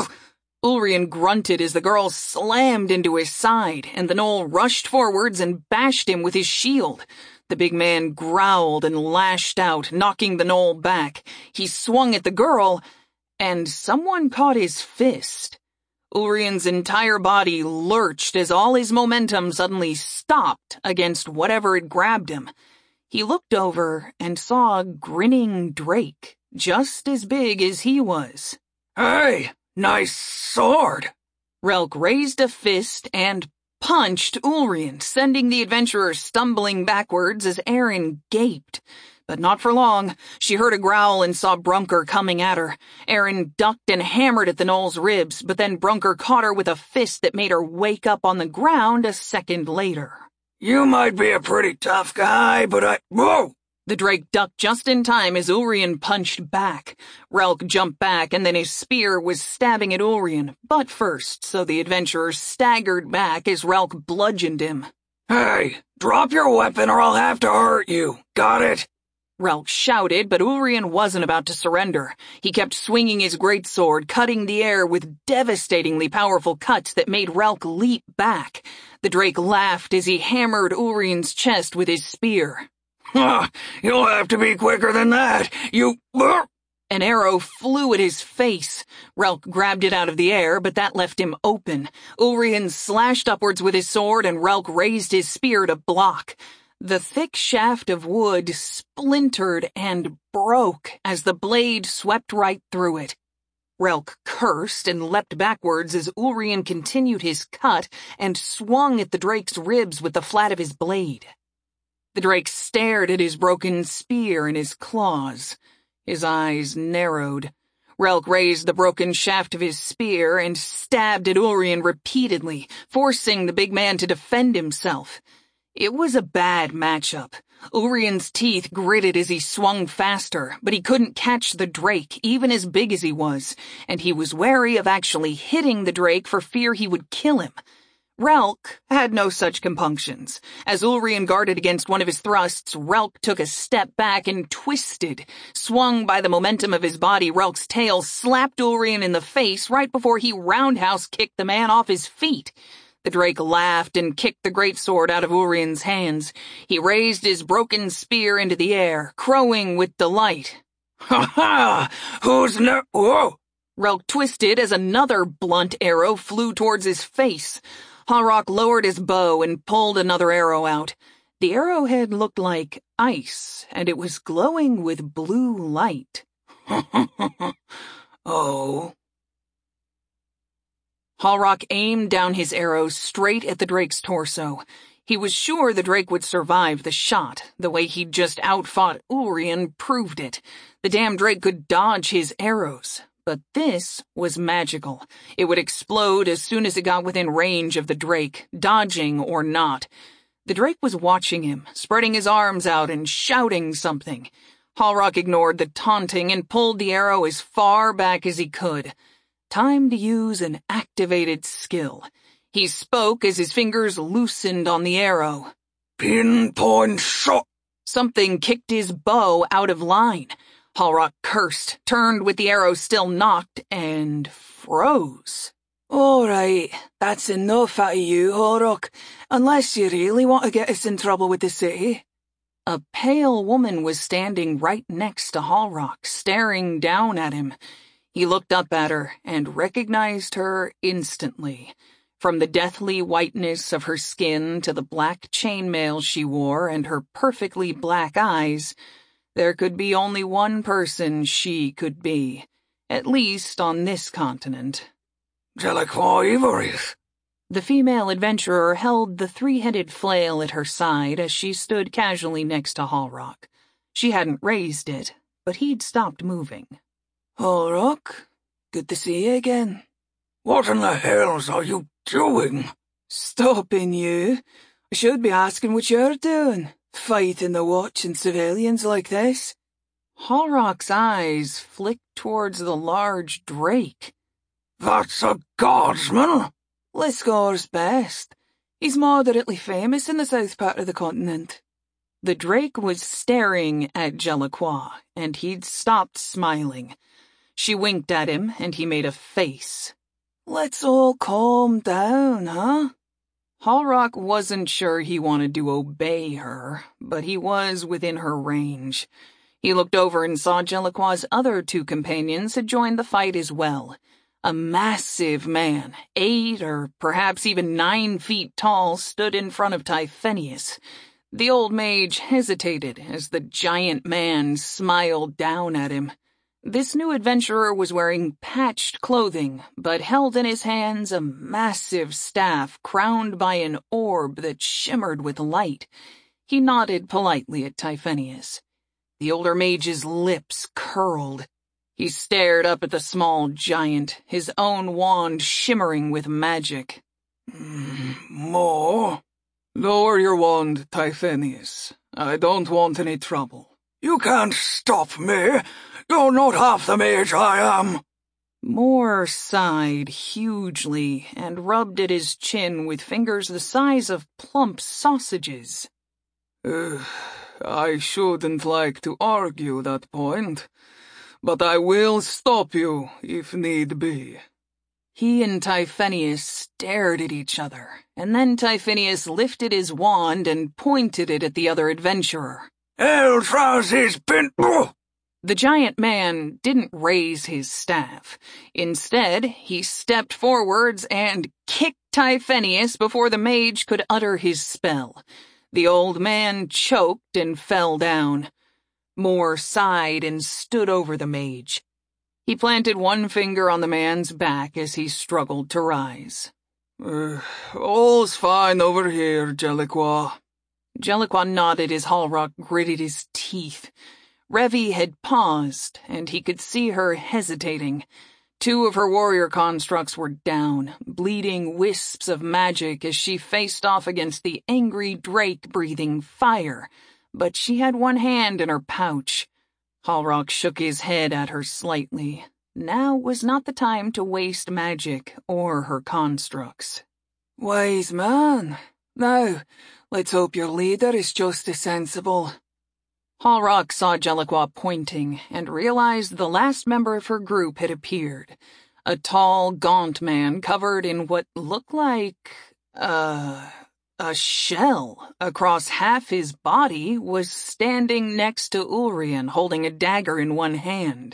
Ulrian grunted as the girl slammed into his side, and the gnoll rushed forwards and bashed him with his shield. The big man growled and lashed out, knocking the gnoll back. He swung at the girl, and someone caught his fist. Ulrian's entire body lurched as all his momentum suddenly stopped against whatever had grabbed him. He looked over and saw a grinning Drake, just as big as he was. "Hey, nice sword." Relk raised a fist and punched Ulrian, sending the adventurer stumbling backwards as Erin gaped. But not for long. She heard a growl and saw Brunker coming at her. Erin ducked and hammered at the gnoll's ribs, but then Brunker caught her with a fist that made her wake up on the ground a second later. "You might be a pretty tough guy, but Whoa!" The Drake ducked just in time as Ulrian punched back. Relk jumped back, and then his spear was stabbing at Ulrian, butt first, so the adventurer staggered back as Relk bludgeoned him. "Hey, drop your weapon or I'll have to hurt you. Got it?" Relk shouted, but Ulrian wasn't about to surrender. He kept swinging his greatsword, cutting the air with devastatingly powerful cuts that made Relk leap back. The Drake laughed as he hammered Ulrian's chest with his spear. You'll have to be quicker than that. An arrow flew at his face. Relk grabbed it out of the air, but that left him open. Ulrian slashed upwards with his sword, and Relk raised his spear to block. The thick shaft of wood splintered and broke as the blade swept right through it. Relk cursed and leapt backwards as Ulrian continued his cut and swung at the Drake's ribs with the flat of his blade. The Drake stared at his broken spear in his claws. His eyes narrowed. Relk raised the broken shaft of his spear and stabbed at Ulrian repeatedly, forcing the big man to defend himself. It was a bad matchup. Ulrian's teeth gritted as he swung faster, but he couldn't catch the Drake, even as big as he was, and he was wary of actually hitting the Drake for fear he would kill him. Relk had no such compunctions. As Ulrian guarded against one of his thrusts, Relk took a step back and twisted. Swung by the momentum of his body, Relk's tail slapped Ulrian in the face right before he roundhouse kicked the man off his feet. The Drake laughed and kicked the greatsword out of Ulrian's hands. He raised his broken spear into the air, crowing with delight. "Ha ha! Whoa!" Relk twisted as another blunt arrow flew towards his face. Harrock lowered his bow and pulled another arrow out. The arrowhead looked like ice, and it was glowing with blue light. Oh. Hallrock aimed down his arrow straight at the drake's torso. He was sure the drake would survive the shot. The way he'd just outfought Ulrian proved it. The damn drake could dodge his arrows. But this was magical. It would explode as soon as it got within range of the drake, dodging or not. The drake was watching him, spreading his arms out and shouting something. Hallrock ignored the taunting and pulled the arrow as far back as he could. Time to use an activated skill. He spoke as his fingers loosened on the arrow. Pinpoint shot! Something kicked his bow out of line. Hallrock cursed, turned with the arrow still knocked, and froze. All right, that's enough out of you, Hallrock, unless you really want to get us in trouble with the city. A pale woman was standing right next to Hallrock, staring down at him. He looked up at her and recognized her instantly. From the deathly whiteness of her skin to the black chainmail she wore and her perfectly black eyes, there could be only one person she could be, at least on this continent. Delacroix Ivories. The female adventurer held the three-headed flail at her side as she stood casually next to Hallrock. She hadn't raised it, but he'd stopped moving. Hallrock, good to see you again. What in the hells are you doing? Stopping you? I should be asking what you're doing. Fighting the Watch and civilians like this? Hallrock's eyes flicked towards the large drake. That's a guardsman? Liscor's best. He's moderately famous in the south part of the continent. The drake was staring at Delacroix, and he'd stopped smiling. She winked at him, and he made a face. Let's all calm down, huh? Hallrock wasn't sure he wanted to obey her, but he was within her range. He looked over and saw Delacroix's other two companions had joined the fight as well. A massive man, 8 or perhaps even 9 feet tall, stood in front of Typhenius. The old mage hesitated as the giant man smiled down at him. This new adventurer was wearing patched clothing, but held in his hands a massive staff crowned by an orb that shimmered with light. He nodded politely at Typhenius. The older mage's lips curled. He stared up at the small giant, his own wand shimmering with magic. More? Lower your wand, Typhenius. I don't want any trouble. You can't stop me. You're not half the mage I am. Moore sighed hugely and rubbed at his chin with fingers the size of plump sausages. I shouldn't like to argue that point, but I will stop you if need be. He and Typhenius stared at each other, and then Typhenius lifted his wand and pointed it at the other adventurer. Eldrazi's pin... The giant man didn't raise his staff. Instead, he stepped forwards and kicked Typhenius before the mage could utter his spell. The old man choked and fell down. Moore sighed and stood over the mage. He planted one finger on the man's back as he struggled to rise. All's fine over here, Delacroix. Delacroix nodded as Hallrock gritted his teeth. Revi had paused, and he could see her hesitating. 2 of her warrior constructs were down, bleeding wisps of magic as she faced off against the angry drake breathing fire, but she had one hand in her pouch. Hallrock shook his head at her slightly. Now was not the time to waste magic or her constructs. Wise man. Now, let's hope your leader is just as sensible. Hallrock saw Delacroix pointing and realized the last member of her group had appeared. A tall, gaunt man covered in what looked like, a shell across half his body was standing next to Ulrian holding a dagger in one hand.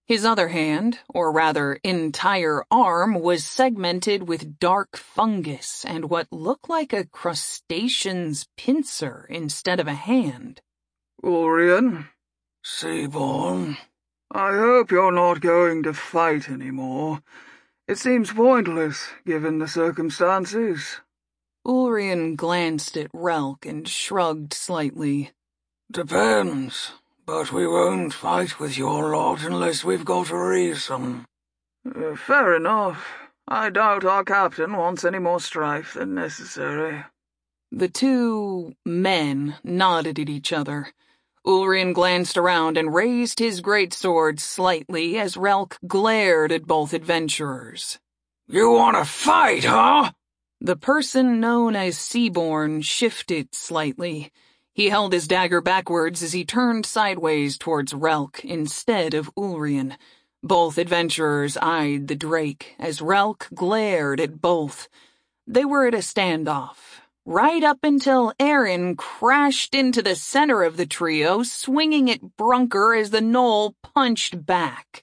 His other hand, or rather entire arm, was segmented with dark fungus and what looked like a crustacean's pincer instead of a hand. Ulrian? Seaborn? I hope you're not going to fight anymore. It seems pointless, given the circumstances. Ulrian glanced at Relk and shrugged slightly. Depends, but we won't fight with your lot unless we've got a reason. Fair enough. I doubt our captain wants any more strife than necessary. The two men nodded at each other. Ulrian glanced around and raised his greatsword slightly as Relk glared at both adventurers. You want to fight, huh? The person known as Seaborn shifted slightly. He held his dagger backwards as he turned sideways towards Relk instead of Ulrian. Both adventurers eyed the drake as Relk glared at both. They were at a standoff, right up until Aaron crashed into the center of the trio, swinging at Brunker as the gnoll punched back.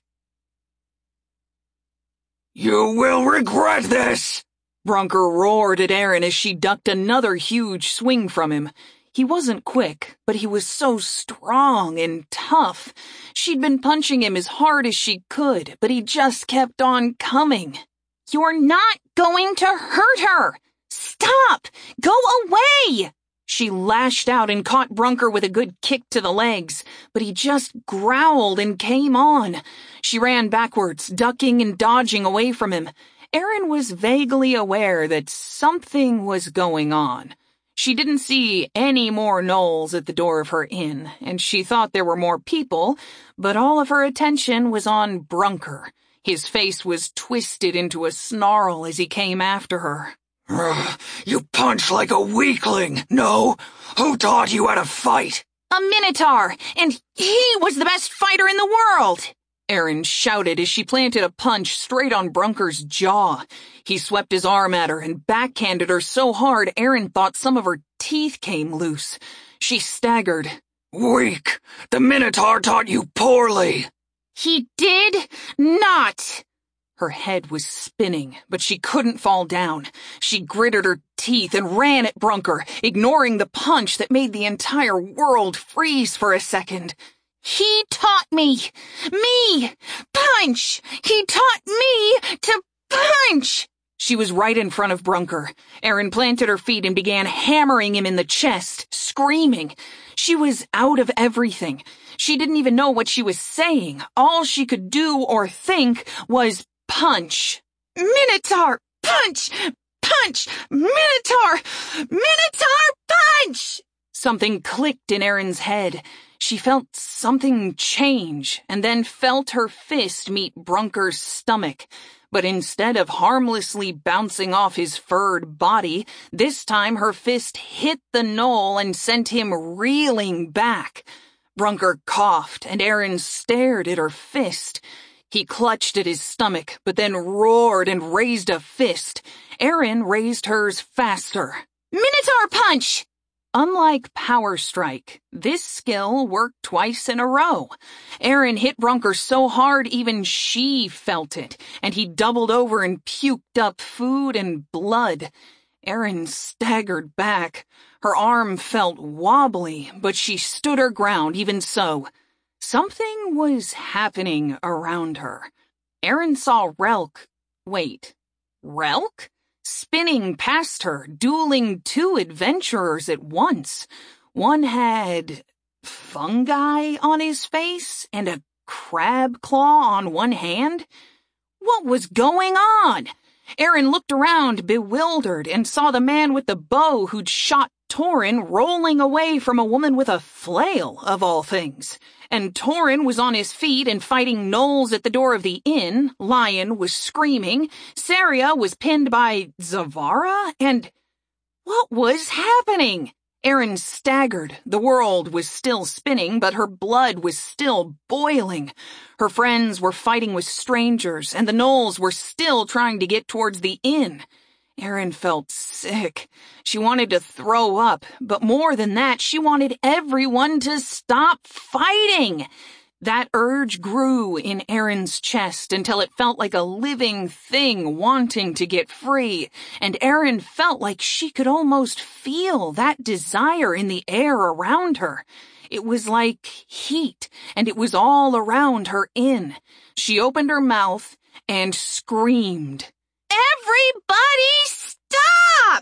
You will regret this! Brunker roared at Aaron as she ducked another huge swing from him. He wasn't quick, but he was so strong and tough. She'd been punching him as hard as she could, but he just kept on coming. You're not going to hurt her! Stop! Go away! She lashed out and caught Brunker with a good kick to the legs, but he just growled and came on. She ran backwards, ducking and dodging away from him. Aaron was vaguely aware that something was going on. She didn't see any more gnolls at the door of her inn, and she thought there were more people, but all of her attention was on Brunker. His face was twisted into a snarl as he came after her. You punch like a weakling, no? Who taught you how to fight? A Minotaur, and he was the best fighter in the world! Aaron shouted as she planted a punch straight on Brunker's jaw. He swept his arm at her and backhanded her so hard Aaron thought some of her teeth came loose. She staggered. Weak! The Minotaur taught you poorly! He did not! Her head was spinning, but she couldn't fall down. She gritted her teeth and ran at Brunker, ignoring the punch that made the entire world freeze for a second. He taught me! Me! Punch! He taught me to punch! She was right in front of Brunker. Aaron planted her feet and began hammering him in the chest, screaming. She was out of everything. She didn't even know what she was saying. All she could do or think was punch. Minotaur! Punch! Punch! Minotaur! Minotaur! Punch! Something clicked in Aaron's head. She felt something change, and then felt her fist meet Brunker's stomach. But instead of harmlessly bouncing off his furred body, this time her fist hit the gnoll and sent him reeling back. Brunker coughed, and Aaron stared at her fist. He clutched at his stomach, but then roared and raised a fist. Aaron raised hers faster. Minotaur punch! Unlike Power Strike, this skill worked twice in a row. Aaron hit Brunker so hard even she felt it, and he doubled over and puked up food and blood. Aaron staggered back. Her arm felt wobbly, but she stood her ground even so. Something was happening around her. Aaron saw Relk. Wait, Relk? Spinning past her, dueling two adventurers at once. One had fungi on his face and a crab claw on one hand. What was going on? Aaron looked around, bewildered, and saw the man with the bow who'd shot Torin rolling away from a woman with a flail, of all things. And Torin was on his feet and fighting gnolls at the door of the inn. Lion was screaming. Saria was pinned by Zavara, and what was happening? Aaron staggered. The world was still spinning, but her blood was still boiling. Her friends were fighting with strangers, and the gnolls were still trying to get towards the inn. Aaron felt sick. She wanted to throw up, but more than that, she wanted everyone to stop fighting. That urge grew in Erin's chest until it felt like a living thing wanting to get free, and Erin felt like she could almost feel that desire in the air around her. It was like heat, and it was all around her inn. She opened her mouth and screamed, Everybody stop!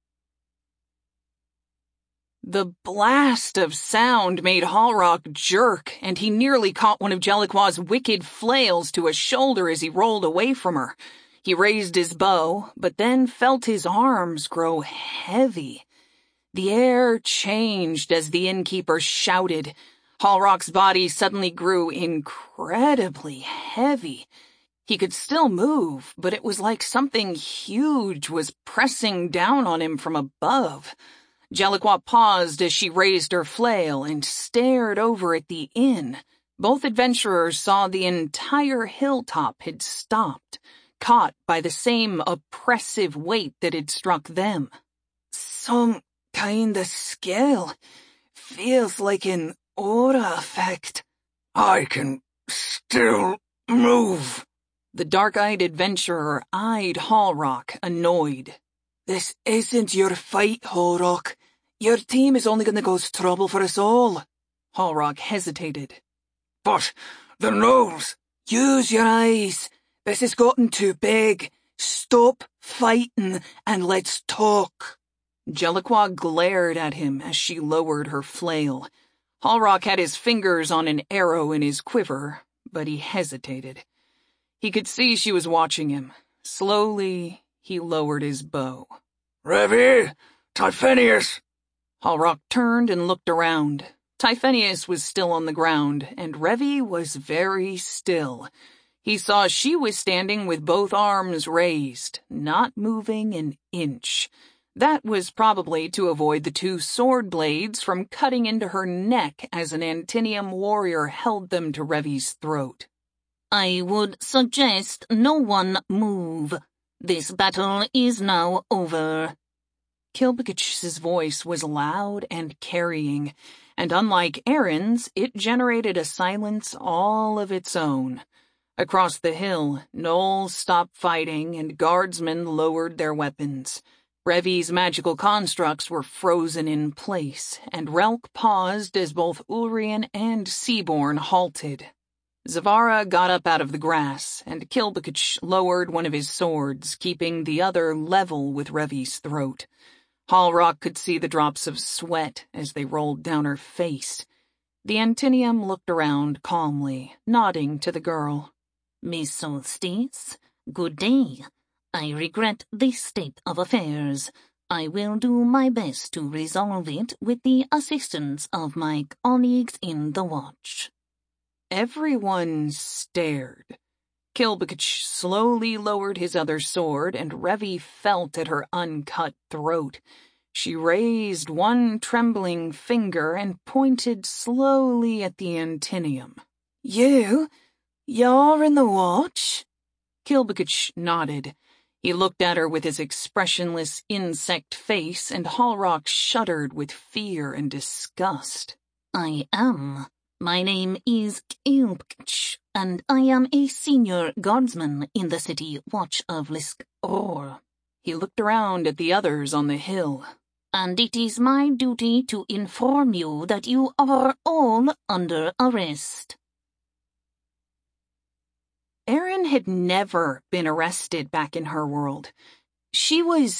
The blast of sound made Hallrock jerk, and he nearly caught one of Jelliquaw's wicked flails to his shoulder as he rolled away from her. He raised his bow, but then felt his arms grow heavy. The air changed as the innkeeper shouted. Hallrock's body suddenly grew incredibly heavy. He could still move, but it was like something huge was pressing down on him from above. Jelliqua paused as she raised her flail and stared over at the inn. Both adventurers saw the entire hilltop had stopped, caught by the same oppressive weight that had struck them. Some kind of scale. Feels like an aura effect. I can still move. The dark-eyed adventurer eyed Hallrock, annoyed. This isn't your fight, Hallrock. Your team is only going to cause trouble for us all. Hallrock hesitated. But the nose. Use your eyes. This has gotten too big. Stop fighting and let's talk. Jelliqua glared at him as she lowered her flail. Hallrock had his fingers on an arrow in his quiver, but he hesitated. He could see she was watching him. Slowly, he lowered his bow. Revi! Typhenius! Hallrock turned and looked around. Typhenius was still on the ground, and Revi was very still. He saw she was standing with both arms raised, not moving an inch. That was probably to avoid the two sword blades from cutting into her neck as an Antinium warrior held them to Revi's throat. I would suggest no one move. This battle is now over. Kilbekic's voice was loud and carrying, and unlike Erin's, it generated a silence all of its own. Across the hill, gnolls stopped fighting and guardsmen lowered their weapons. Revi's magical constructs were frozen in place, and Relk paused as both Ulrian and Seaborn halted. Zavara got up out of the grass, and Kilbekic lowered one of his swords, keeping the other level with Revi's throat. Hallrock could see the drops of sweat as they rolled down her face. The Antinium looked around calmly, nodding to the girl. Miss Solstice, good day. I regret this state of affairs. I will do my best to resolve it with the assistance of my colleagues in the watch. Everyone stared. Kilbekic slowly lowered his other sword, and Revi felt at her uncut throat. She raised one trembling finger and pointed slowly at the Antinium. You're in the watch? Kilbekic nodded. He looked at her with his expressionless insect face, and Hallrock shuddered with fear and disgust. I am. My name is Kilbekic, and I am a senior guardsman in the city watch of Lisk-Or. He looked around at the others on the hill. And it is my duty to inform you that you are all under arrest. Erin had never been arrested back in her world. She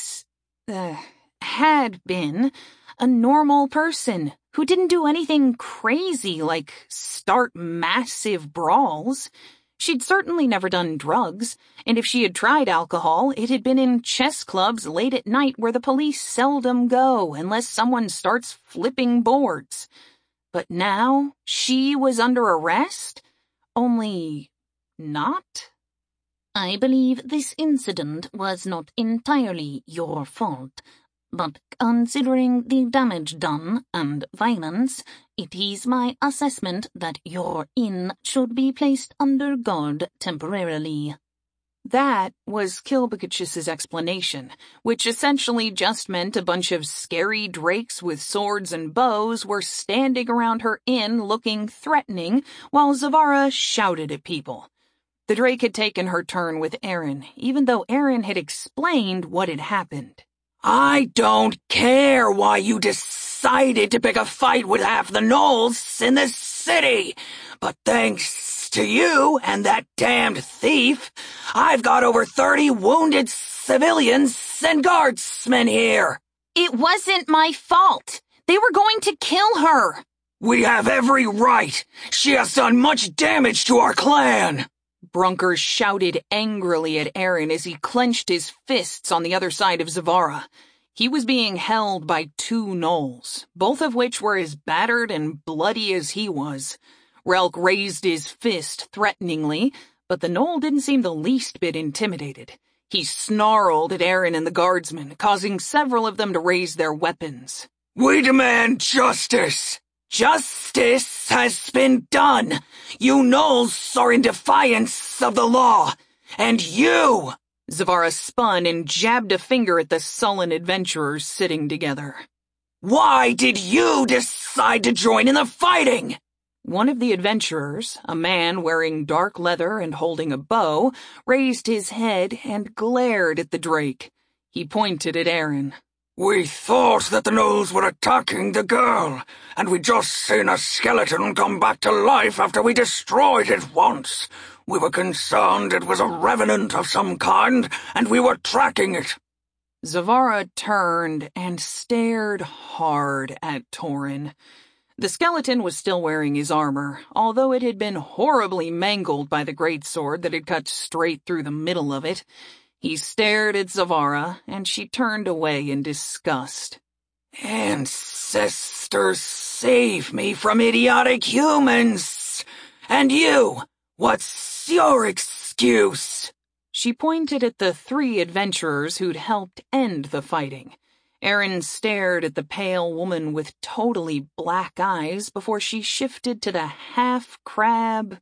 had been a normal person who didn't do anything crazy like start massive brawls. She'd certainly never done drugs, and if she had tried alcohol, it had been in chess clubs late at night where the police seldom go unless someone starts flipping boards. But now she was under arrest? Only not? I believe this incident was not entirely your fault, but considering the damage done and violence, it is my assessment that your inn should be placed under guard temporarily. That was Kilbakachus's explanation, which essentially just meant a bunch of scary drakes with swords and bows were standing around her inn looking threatening while Zavara shouted at people. The drake had taken her turn with Aaron, even though Aaron had explained what had happened. I don't care why you decided to pick a fight with half the gnolls in this city, but thanks to you and that damned thief, I've got over 30 wounded civilians and guardsmen here. It wasn't my fault. They were going to kill her. We have every right. She has done much damage to our clan. Brunker shouted angrily at Aaron as he clenched his fists on the other side of Zavara. He was being held by 2 gnolls, both of which were as battered and bloody as he was. Relk raised his fist threateningly, but the gnoll didn't seem the least bit intimidated. He snarled at Aaron and the guardsmen, causing several of them to raise their weapons. We demand justice! Justice has been done! You gnolls are in defiance of the law! And you! Zavara spun and jabbed a finger at the sullen adventurers sitting together. Why did you decide to join in the fighting? One of the adventurers, a man wearing dark leather and holding a bow, raised his head and glared at the drake. He pointed at Aaron. We thought that the gnolls were attacking the girl, and we'd just seen a skeleton come back to life after we destroyed it once. We were concerned it was a revenant of some kind, and we were tracking it. Zavara turned and stared hard at Torin. The skeleton was still wearing his armor, although it had been horribly mangled by the greatsword that had cut straight through the middle of it. He stared at Zavara, and she turned away in disgust. Ancestors, save me from idiotic humans! And you, what's your excuse? She pointed at the 3 adventurers who'd helped end the fighting. Aaron stared at the pale woman with totally black eyes before she shifted to the half-crab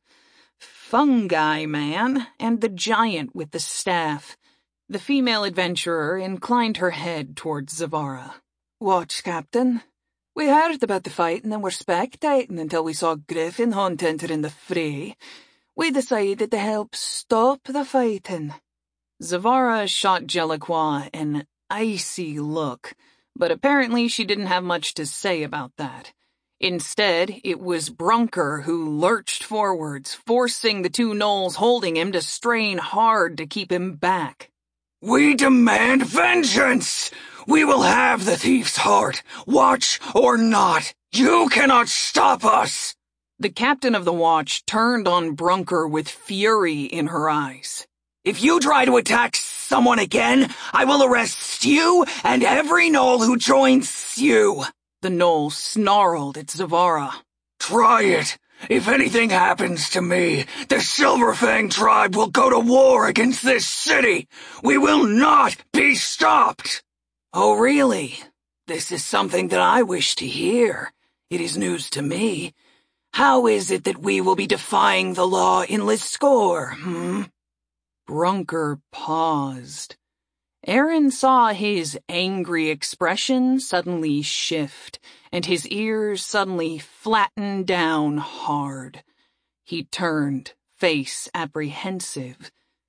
fungi man and the giant with the staff. The female adventurer inclined her head towards Zavara. Watch, Captain. We heard about the fight and then were spectating until we saw Griffin Hunt enter in the fray. We decided to help stop the fighting. Zavara shot Jellicoe an icy look, but apparently she didn't have much to say about that. Instead, it was Brunker who lurched forwards, forcing the 2 gnolls holding him to strain hard to keep him back. We demand vengeance! We will have the thief's heart, watch or not. You cannot stop us! The captain of the watch turned on Brunker with fury in her eyes. If you try to attack someone again, I will arrest you and every gnoll who joins you. The gnoll snarled at Zavara. Try it. If anything happens to me, the Silverfang tribe will go to war against this city. We will not be stopped. Oh, really? This is something that I wish to hear. It is news to me. How is it that we will be defying the law in Liscor, Brunker paused. Aaron saw his angry expression suddenly shift, and his ears suddenly flatten down hard. He turned, face apprehensive.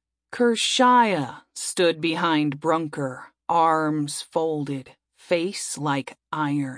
Kershaya stood behind Brunker, arms folded, face like iron.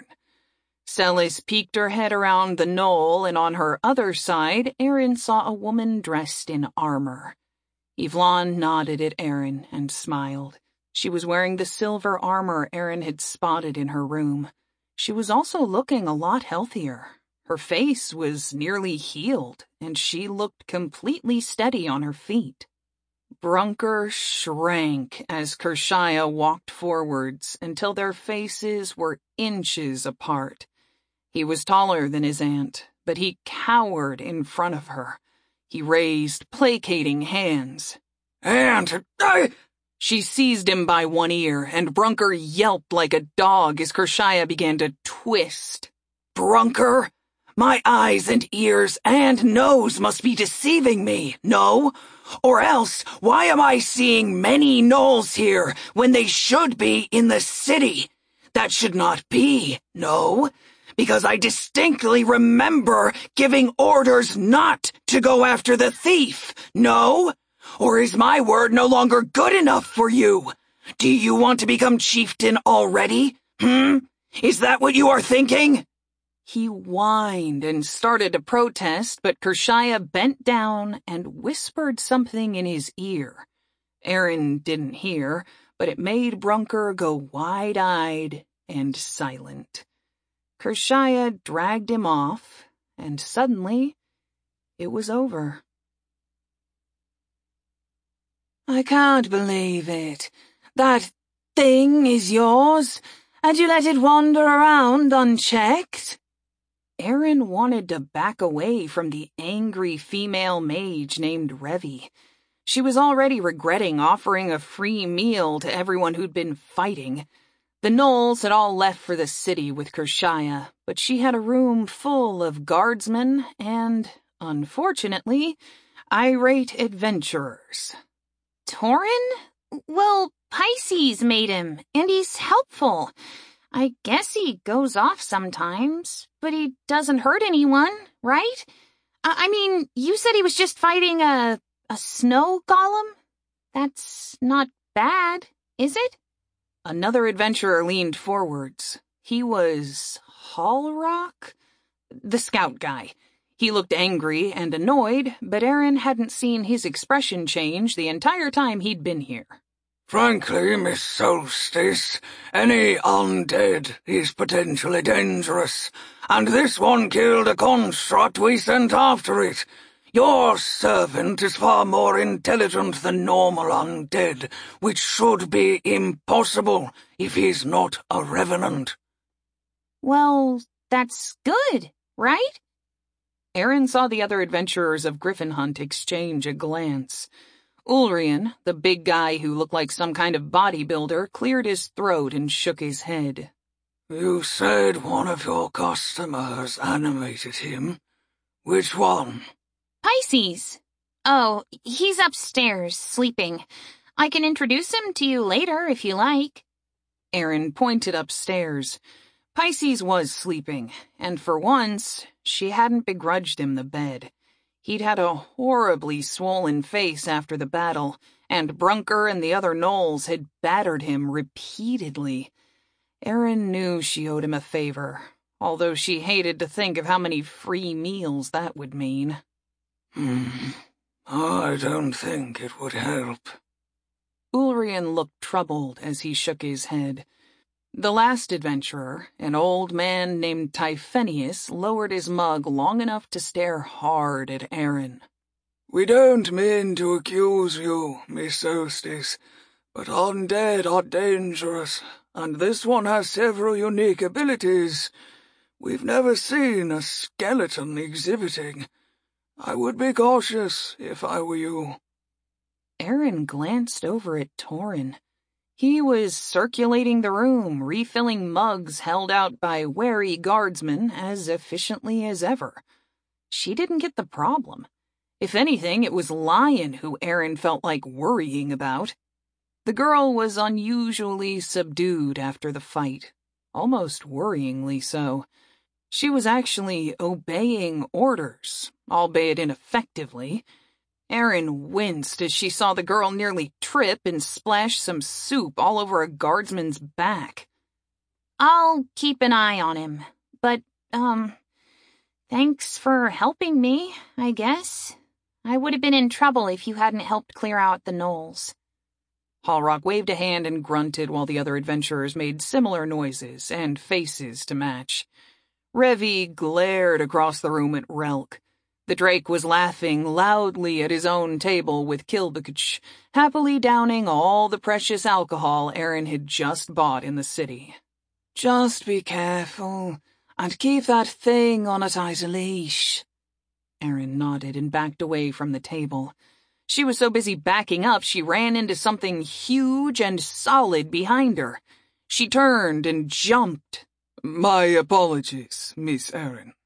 Celis peeked her head around the knoll, and on her other side, Aaron saw a woman dressed in armor. Yvonne nodded at Aaron and smiled. She was wearing the silver armor Aaron had spotted in her room. She was also looking a lot healthier. Her face was nearly healed, and she looked completely steady on her feet. Brunker shrank as Kershaya walked forwards until their faces were inches apart. He was taller than his aunt, but he cowered in front of her. He raised placating hands. Aunt, She seized him by one ear, and Brunker yelped like a dog as Kershaya began to twist. Brunker, My eyes and ears and nose must be deceiving me, no? Or else, why am I seeing many gnolls here when they should be in the city? That should not be, no? Because I distinctly remember giving orders not to go after the thief, no? Or is my word no longer good enough for you? Do you want to become chieftain already? Is that what you are thinking? He whined and started to protest, but Kershaya bent down and whispered something in his ear. Aaron didn't hear, but it made Brunker go wide-eyed and silent. Kershaya dragged him off, and suddenly it was over. I can't believe it. That thing is yours, and you let it wander around unchecked? Aaron wanted to back away from the angry female mage named Revi. She was already regretting offering a free meal to everyone who'd been fighting. The gnolls had all left for the city with Kershaya, but she had a room full of guardsmen and, unfortunately, irate adventurers. Torin? Well, Pisces made him, and he's helpful. I guess he goes off sometimes, but he doesn't hurt anyone, right? I mean, you said he was just fighting a snow golem? That's not bad, is it? Another adventurer leaned forwards. He was Hallrock? The scout guy. He looked angry and annoyed, but Aaron hadn't seen his expression change the entire time he'd been here. Frankly, Miss Solstice, any undead is potentially dangerous, and this one killed a construct we sent after it. Your servant is far more intelligent than normal undead, which should be impossible if he's not a revenant. Well, that's good, right? Aaron saw the other adventurers of Griffinhunt exchange a glance. Ulrian, the big guy who looked like some kind of bodybuilder, cleared his throat and shook his head. You said one of your customers animated him. Which one? Pisces. Oh, he's upstairs, sleeping. I can introduce him to you later if you like. Aaron pointed upstairs. Pisces was sleeping, and for once, she hadn't begrudged him the bed. He'd had a horribly swollen face after the battle, and Brunker and the other gnolls had battered him repeatedly. Aaron knew she owed him a favor, although she hated to think of how many free meals that would mean. I don't think it would help. Ulrian looked troubled as he shook his head. The last adventurer, an old man named Typhenius, lowered his mug long enough to stare hard at Aaron. We don't mean to accuse you, Miss Solstice, but undead are dangerous, and this one has several unique abilities. We've never seen a skeleton exhibiting. I would be cautious if I were you. Aaron glanced over at Torin. He was circulating the room, refilling mugs held out by wary guardsmen as efficiently as ever. She didn't get the problem. If anything, it was Lion who Aaron felt like worrying about. The girl was unusually subdued after the fight, almost worryingly so. She was actually obeying orders, albeit ineffectively. Aaron winced as she saw the girl nearly trip and splash some soup all over a guardsman's back. I'll keep an eye on him, but, thanks for helping me, I guess. I would have been in trouble if you hadn't helped clear out the gnolls. Hallrock waved a hand and grunted while the other adventurers made similar noises and faces to match. Revi glared across the room at Relk. The Drake was laughing loudly at his own table with Kildakch, happily downing all the precious alcohol Aaron had just bought in the city. Just be careful, and keep that thing on a tighter leash. Aaron nodded and backed away from the table. She was so busy backing up she ran into something huge and solid behind her. She turned and jumped. My apologies, Miss Aaron.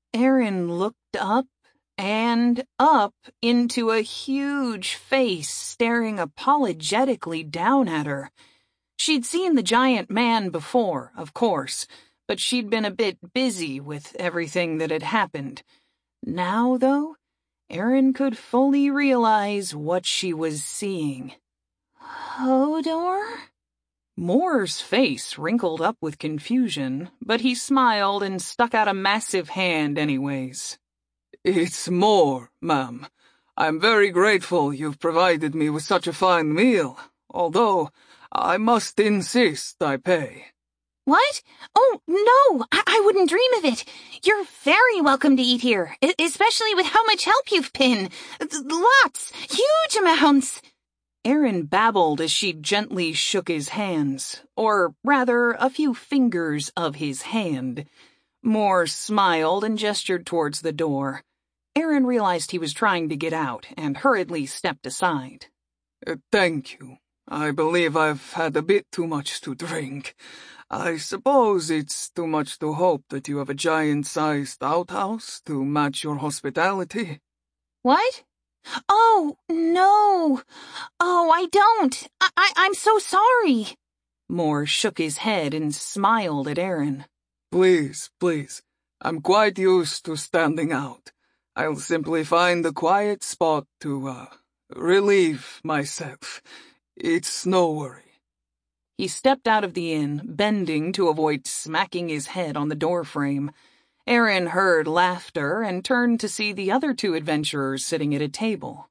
Erin looked up and up into a huge face staring apologetically down at her. She'd seen the giant man before, of course, but she'd been a bit busy with everything that had happened. Now, though, Erin could fully realize what she was seeing. Hodor? Mor's face wrinkled up with confusion, but he smiled and stuck out a massive hand anyways. It's Mor, ma'am. I'm very grateful you've provided me with such a fine meal, although I must insist I pay. What? Oh, no, I wouldn't dream of it. You're very welcome to eat here, especially with how much help you've been. Lots, huge amounts. Erin babbled as she gently shook his hands, or rather, a few fingers of his hand. Mor smiled and gestured towards the door. Erin realized he was trying to get out and hurriedly stepped aside. Thank you. I believe I've had a bit too much to drink. I suppose it's too much to hope that you have a giant-sized outhouse to match your hospitality. What? Oh, no. Oh, I don't. I'm so sorry. Mor shook his head and smiled at Erin. Please. I'm quite used to standing out. I'll simply find a quiet spot to, relieve myself. It's no worry. He stepped out of the inn, bending to avoid smacking his head on the doorframe. Erin heard laughter and turned to see the other two adventurers sitting at a table.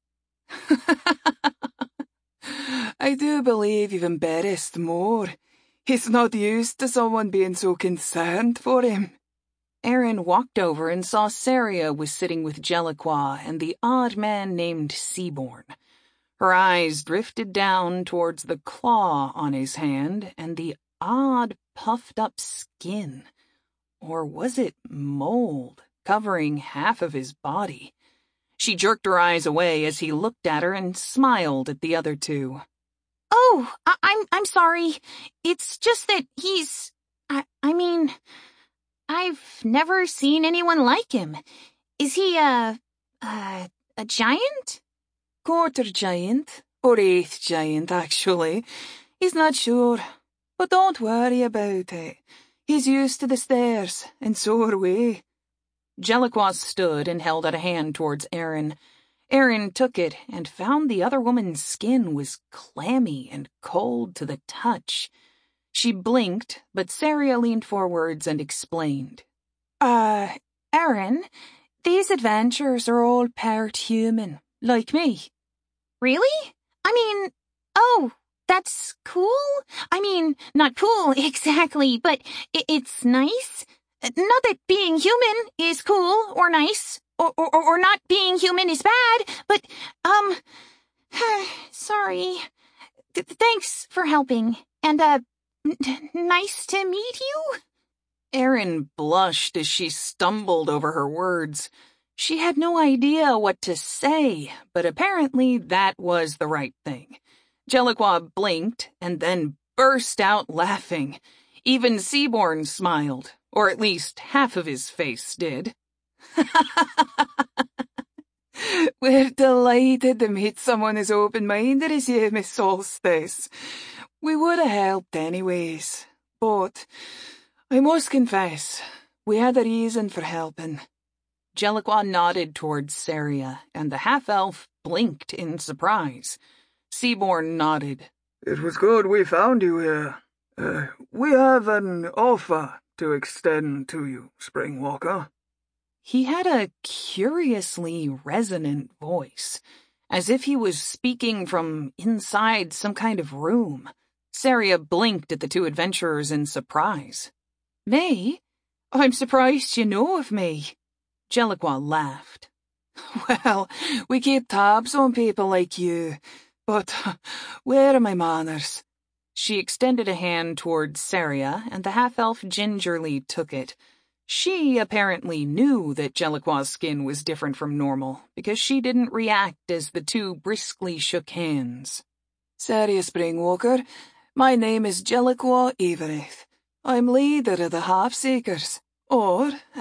I do believe you've embarrassed Mor. He's not used to someone being so concerned for him. Erin walked over and saw Saria was sitting with Jellicoe and the odd man named Seaborn. Her eyes drifted down towards the claw on his hand and the odd puffed-up skin. Or was it mold, covering half of his body? She jerked her eyes away as he looked at her and smiled at the other two. Oh, I'm sorry. It's just that he's... I mean, I've never seen anyone like him. Is he a giant? Quarter giant, or eighth giant, actually. He's not sure, but don't worry about it. He's used to the stairs, and so are we. Jellicoe stood and held out a hand towards Erin. Erin took it and found the other woman's skin was clammy and cold to the touch. She blinked, but Saria leaned forwards and explained. Erin, these adventures are all part human, like me. Really? I mean, oh, that's cool? I mean, not cool exactly, but it's nice. Not that being human is cool or nice, or not being human is bad, but, sorry. Thanks for helping, and, nice to meet you? Erin blushed as she stumbled over her words. She had no idea what to say, but apparently that was the right thing. Jellicoe blinked and then burst out laughing. Even Seaborn smiled, or at least half of his face did. We're delighted to meet someone as open-minded as you, Miss Solstice. We would have helped anyways, but I must confess, we had a reason for helping. Jellicoe nodded towards Saria, and the half-elf blinked in surprise. Seaborn nodded. It was good we found you here. We have an offer to extend to you, Springwalker. He had a curiously resonant voice, as if he was speaking from inside some kind of room. Saria blinked at the two adventurers in surprise. Me? I'm surprised you know of me. Jellicoe laughed. Well, we keep tabs on people like you, but where are my manners? She extended a hand towards Saria, and the half-elf gingerly took it. She apparently knew that Jellicoe's skin was different from normal, because she didn't react as the two briskly shook hands. Saria Springwalker, my name is Jellicoe Evereth. I'm leader of the Half-Seekers, or, as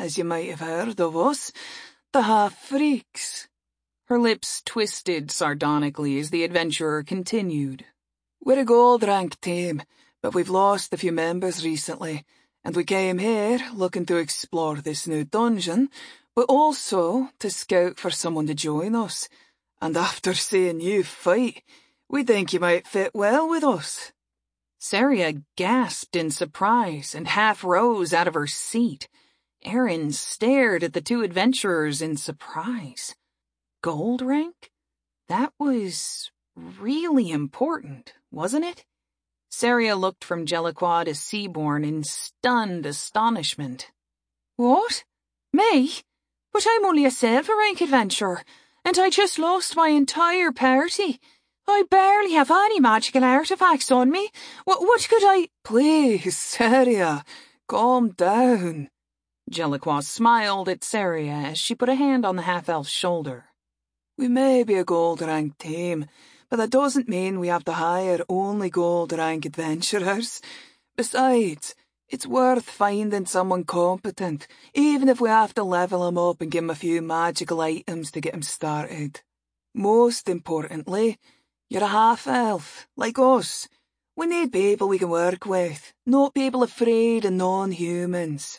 as you might have heard of us, the half-freaks." Her lips twisted sardonically as the adventurer continued. "We're a gold-rank team, but we've lost a few members recently, and we came here looking to explore this new dungeon, but also to scout for someone to join us. And after seeing you fight, we think you might fit well with us." Saria gasped in surprise and half rose out of her seat. Aaron stared at the two adventurers in surprise. Gold rank? That was really important, wasn't it? Saria looked from Jellicoe to Seaborn in stunned astonishment. "What? Me? But I'm only a silver rank adventurer, and I just lost my entire party. I barely have any magical artifacts on me. What could I—" "Please, Saria, calm down." Jellicoe smiled at Saria as she put a hand on the half-elf's shoulder. "We may be a gold-rank team, but that doesn't mean we have to hire only gold-rank adventurers. Besides, it's worth finding someone competent, even if we have to level him up and give him a few magical items to get him started. Most importantly, you're a half-elf, like us. We need people we can work with, not people afraid of non-humans."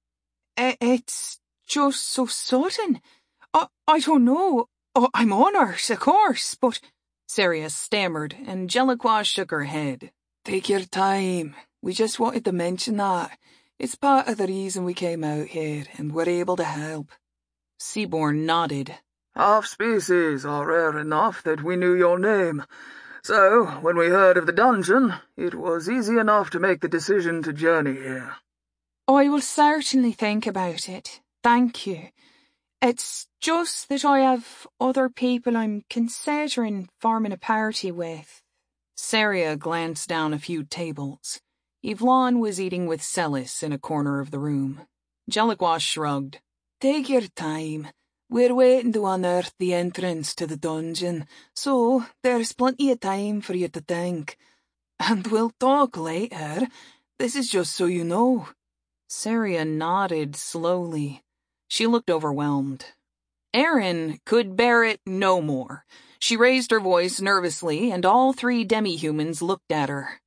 It's just so sudden. I don't know. I'm honoured, of course, but—" Saria stammered, and Jellicoe shook her head. "Take your time. We just wanted to mention that. It's part of the reason we came out here, and we're able to help." Seaborn nodded. "Half-species are rare enough that we knew your name. So, when we heard of the dungeon, it was easy enough to make the decision to journey here." "I will certainly think about it. Thank you. It's just that I have other people I'm considering forming a party with." Saria glanced down a few tables. Yvonne was eating with Celis in a corner of the room. Jellicoe shrugged. "Take your time. We're waiting to unearth the entrance to the dungeon, so there's plenty of time for you to think. And we'll talk later. This is just so you know." Saria nodded slowly. She looked overwhelmed. Erin could bear it no more. She raised her voice nervously, and all three demi-humans looked at her.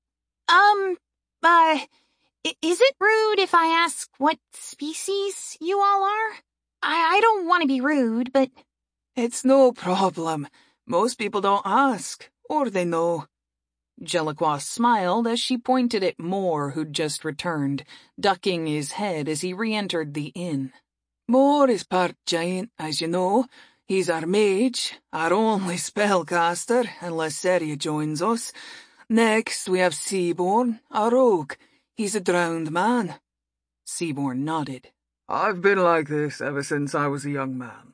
Is it rude if I ask what species you all are? I don't want to be rude, but—" "It's no problem. Most people don't ask, or they know." Jellicoe smiled as she pointed at Moore, who'd just returned, ducking his head as he re-entered the inn. "Moore is part giant, as you know. He's our mage, our only spellcaster, unless Saria joins us. Next, we have Seaborn, our rogue. He's a drowned man." Seaborn nodded. "I've been like this ever since I was a young man."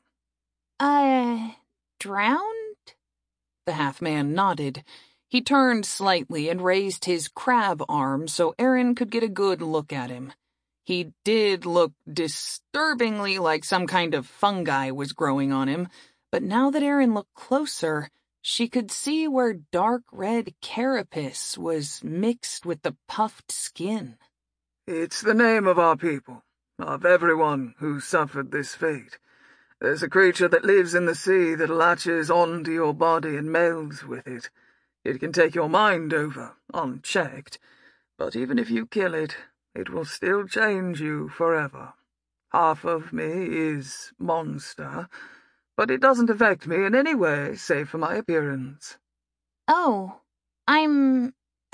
Drowned? The half-man nodded. He turned slightly and raised his crab arm so Erin could get a good look at him. He did look disturbingly like some kind of fungi was growing on him, but now that Erin looked closer, she could see where dark red carapace was mixed with the puffed skin. "It's the name of our people, of everyone who suffered this fate. There's a creature that lives in the sea that latches onto your body and melds with it. It can take your mind over, unchecked, but even if you kill it, it will still change you forever. Half of me is monster, but it doesn't affect me in any way save for my appearance." "Oh, I'm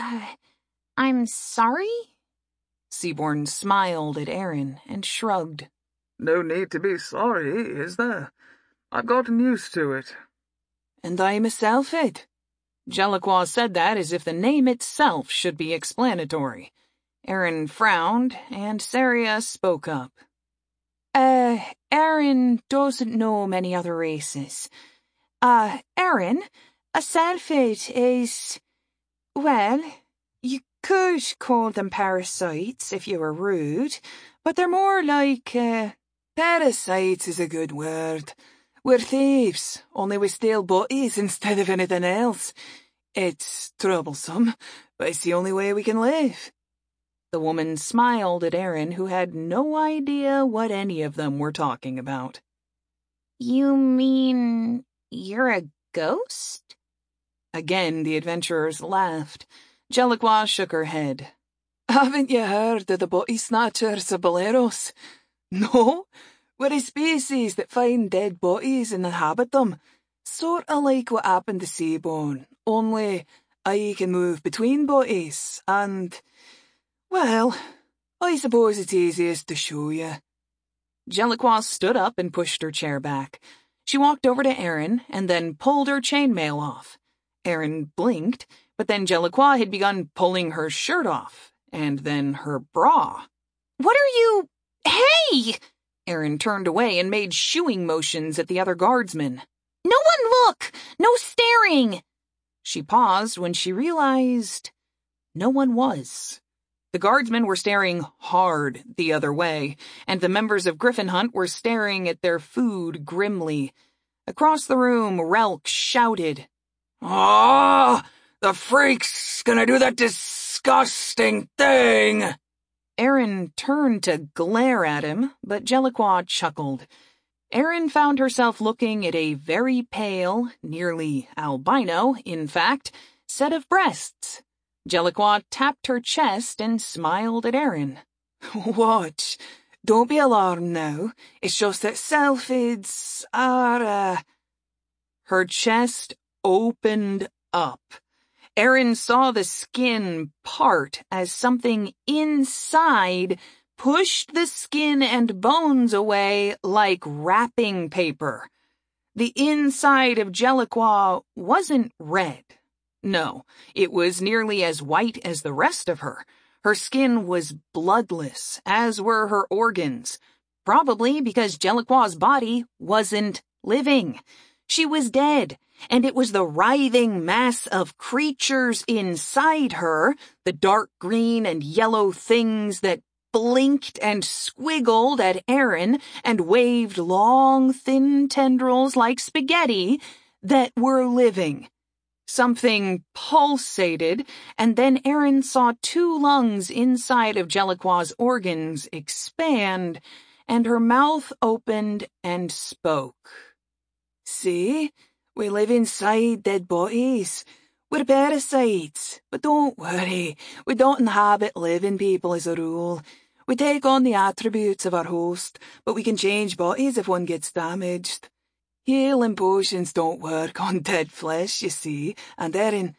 sorry?" Seaborn smiled at Erin and shrugged. "No need to be sorry, is there? I've gotten used to it." "And I'm a Selphid." Jellicoe said that as if the name itself should be explanatory. Erin frowned, and Saria spoke up. Erin doesn't know many other races. Erin, a Selphid is, well, you could call them parasites if you were rude, but they're more like, Parasites is a good word. We're thieves, only we steal bodies instead of anything else. It's troublesome, but it's the only way we can live." The woman smiled at Aaron, who had no idea what any of them were talking about. You mean you're a ghost? Again, the adventurers laughed. Jellicoe shook her head. Haven't you heard of the body snatchers of Boleros? No? We're a species that find dead bodies and inhabit them. Sort of like what happened to Seaborn, only I can move between bodies, and, well, I suppose it's easiest to show you. Jellicoe stood up and pushed her chair back. She walked over to Aaron and then pulled her chainmail off. Aaron blinked, but then Jellicoe had begun pulling her shirt off, and then her bra. What are you— Hey! Aaron turned away and made shooing motions at the other guardsmen. No one look! No staring! She paused when she realized no one was. The guardsmen were staring hard the other way, and the members of Griffin Hunt were staring at their food grimly. Across the room, Relk shouted, "Ah! The freak's gonna do that disgusting thing!" Aaron turned to glare at him, but Jellicoe chuckled. Aaron found herself looking at a very pale, nearly albino, in fact, set of breasts. Jellicoe tapped her chest and smiled at Aaron. Watch. Don't be alarmed now. It's just that sylphids are, Her chest opened up. Aaron saw the skin part as something inside pushed the skin and bones away like wrapping paper. The inside of Jellicoe wasn't red. No, it was nearly as white as the rest of her. Her skin was bloodless, as were her organs. Probably because Jellicoe's body wasn't living. She was dead, and it was the writhing mass of creatures inside her, the dark green and yellow things that blinked and squiggled at Aaron and waved long, thin tendrils like spaghetti, that were living. Something pulsated, and then Aaron saw 2 lungs inside of Jellicoe's organs expand, and her mouth opened and spoke. See? We live inside dead bodies. We're parasites, but don't worry. We don't inhabit living people as a rule. We take on the attributes of our host, but we can change bodies if one gets damaged. Healing potions don't work on dead flesh, you see, and Aaron...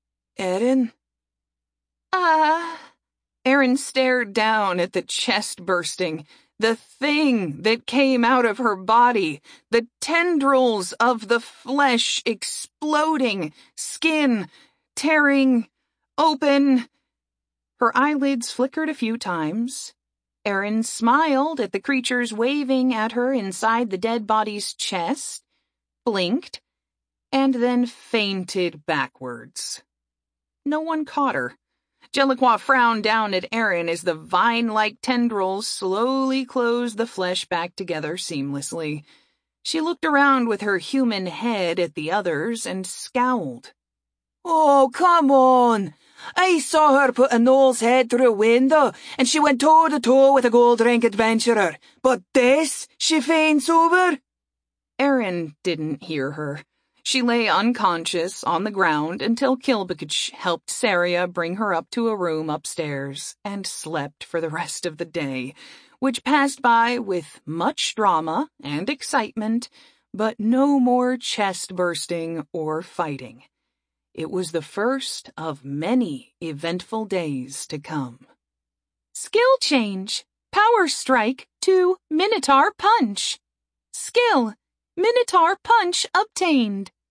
Aaron stared down at the chest bursting, the thing that came out of her body, the tendrils of the flesh exploding, skin tearing open. Her eyelids flickered a few times. Aaron smiled at the creatures waving at her inside the dead body's chest, blinked, and then fainted backwards. No one caught her. Jellicoe frowned down at Aaron as the vine-like tendrils slowly closed the flesh back together seamlessly. She looked around with her human head at the others and scowled. Oh, come on! I saw her put a Noel's head through a window, and she went toe-to-toe with a gold-rank adventurer. But this, she faints over? Aaron didn't hear her. She lay unconscious on the ground until Kilbakich helped Saria bring her up to a room upstairs and slept for the rest of the day, which passed by with much drama and excitement, but no more chest bursting or fighting. It was the first of many eventful days to come. Skill change. Power strike to Minotaur punch. Skill. Minotaur punch obtained.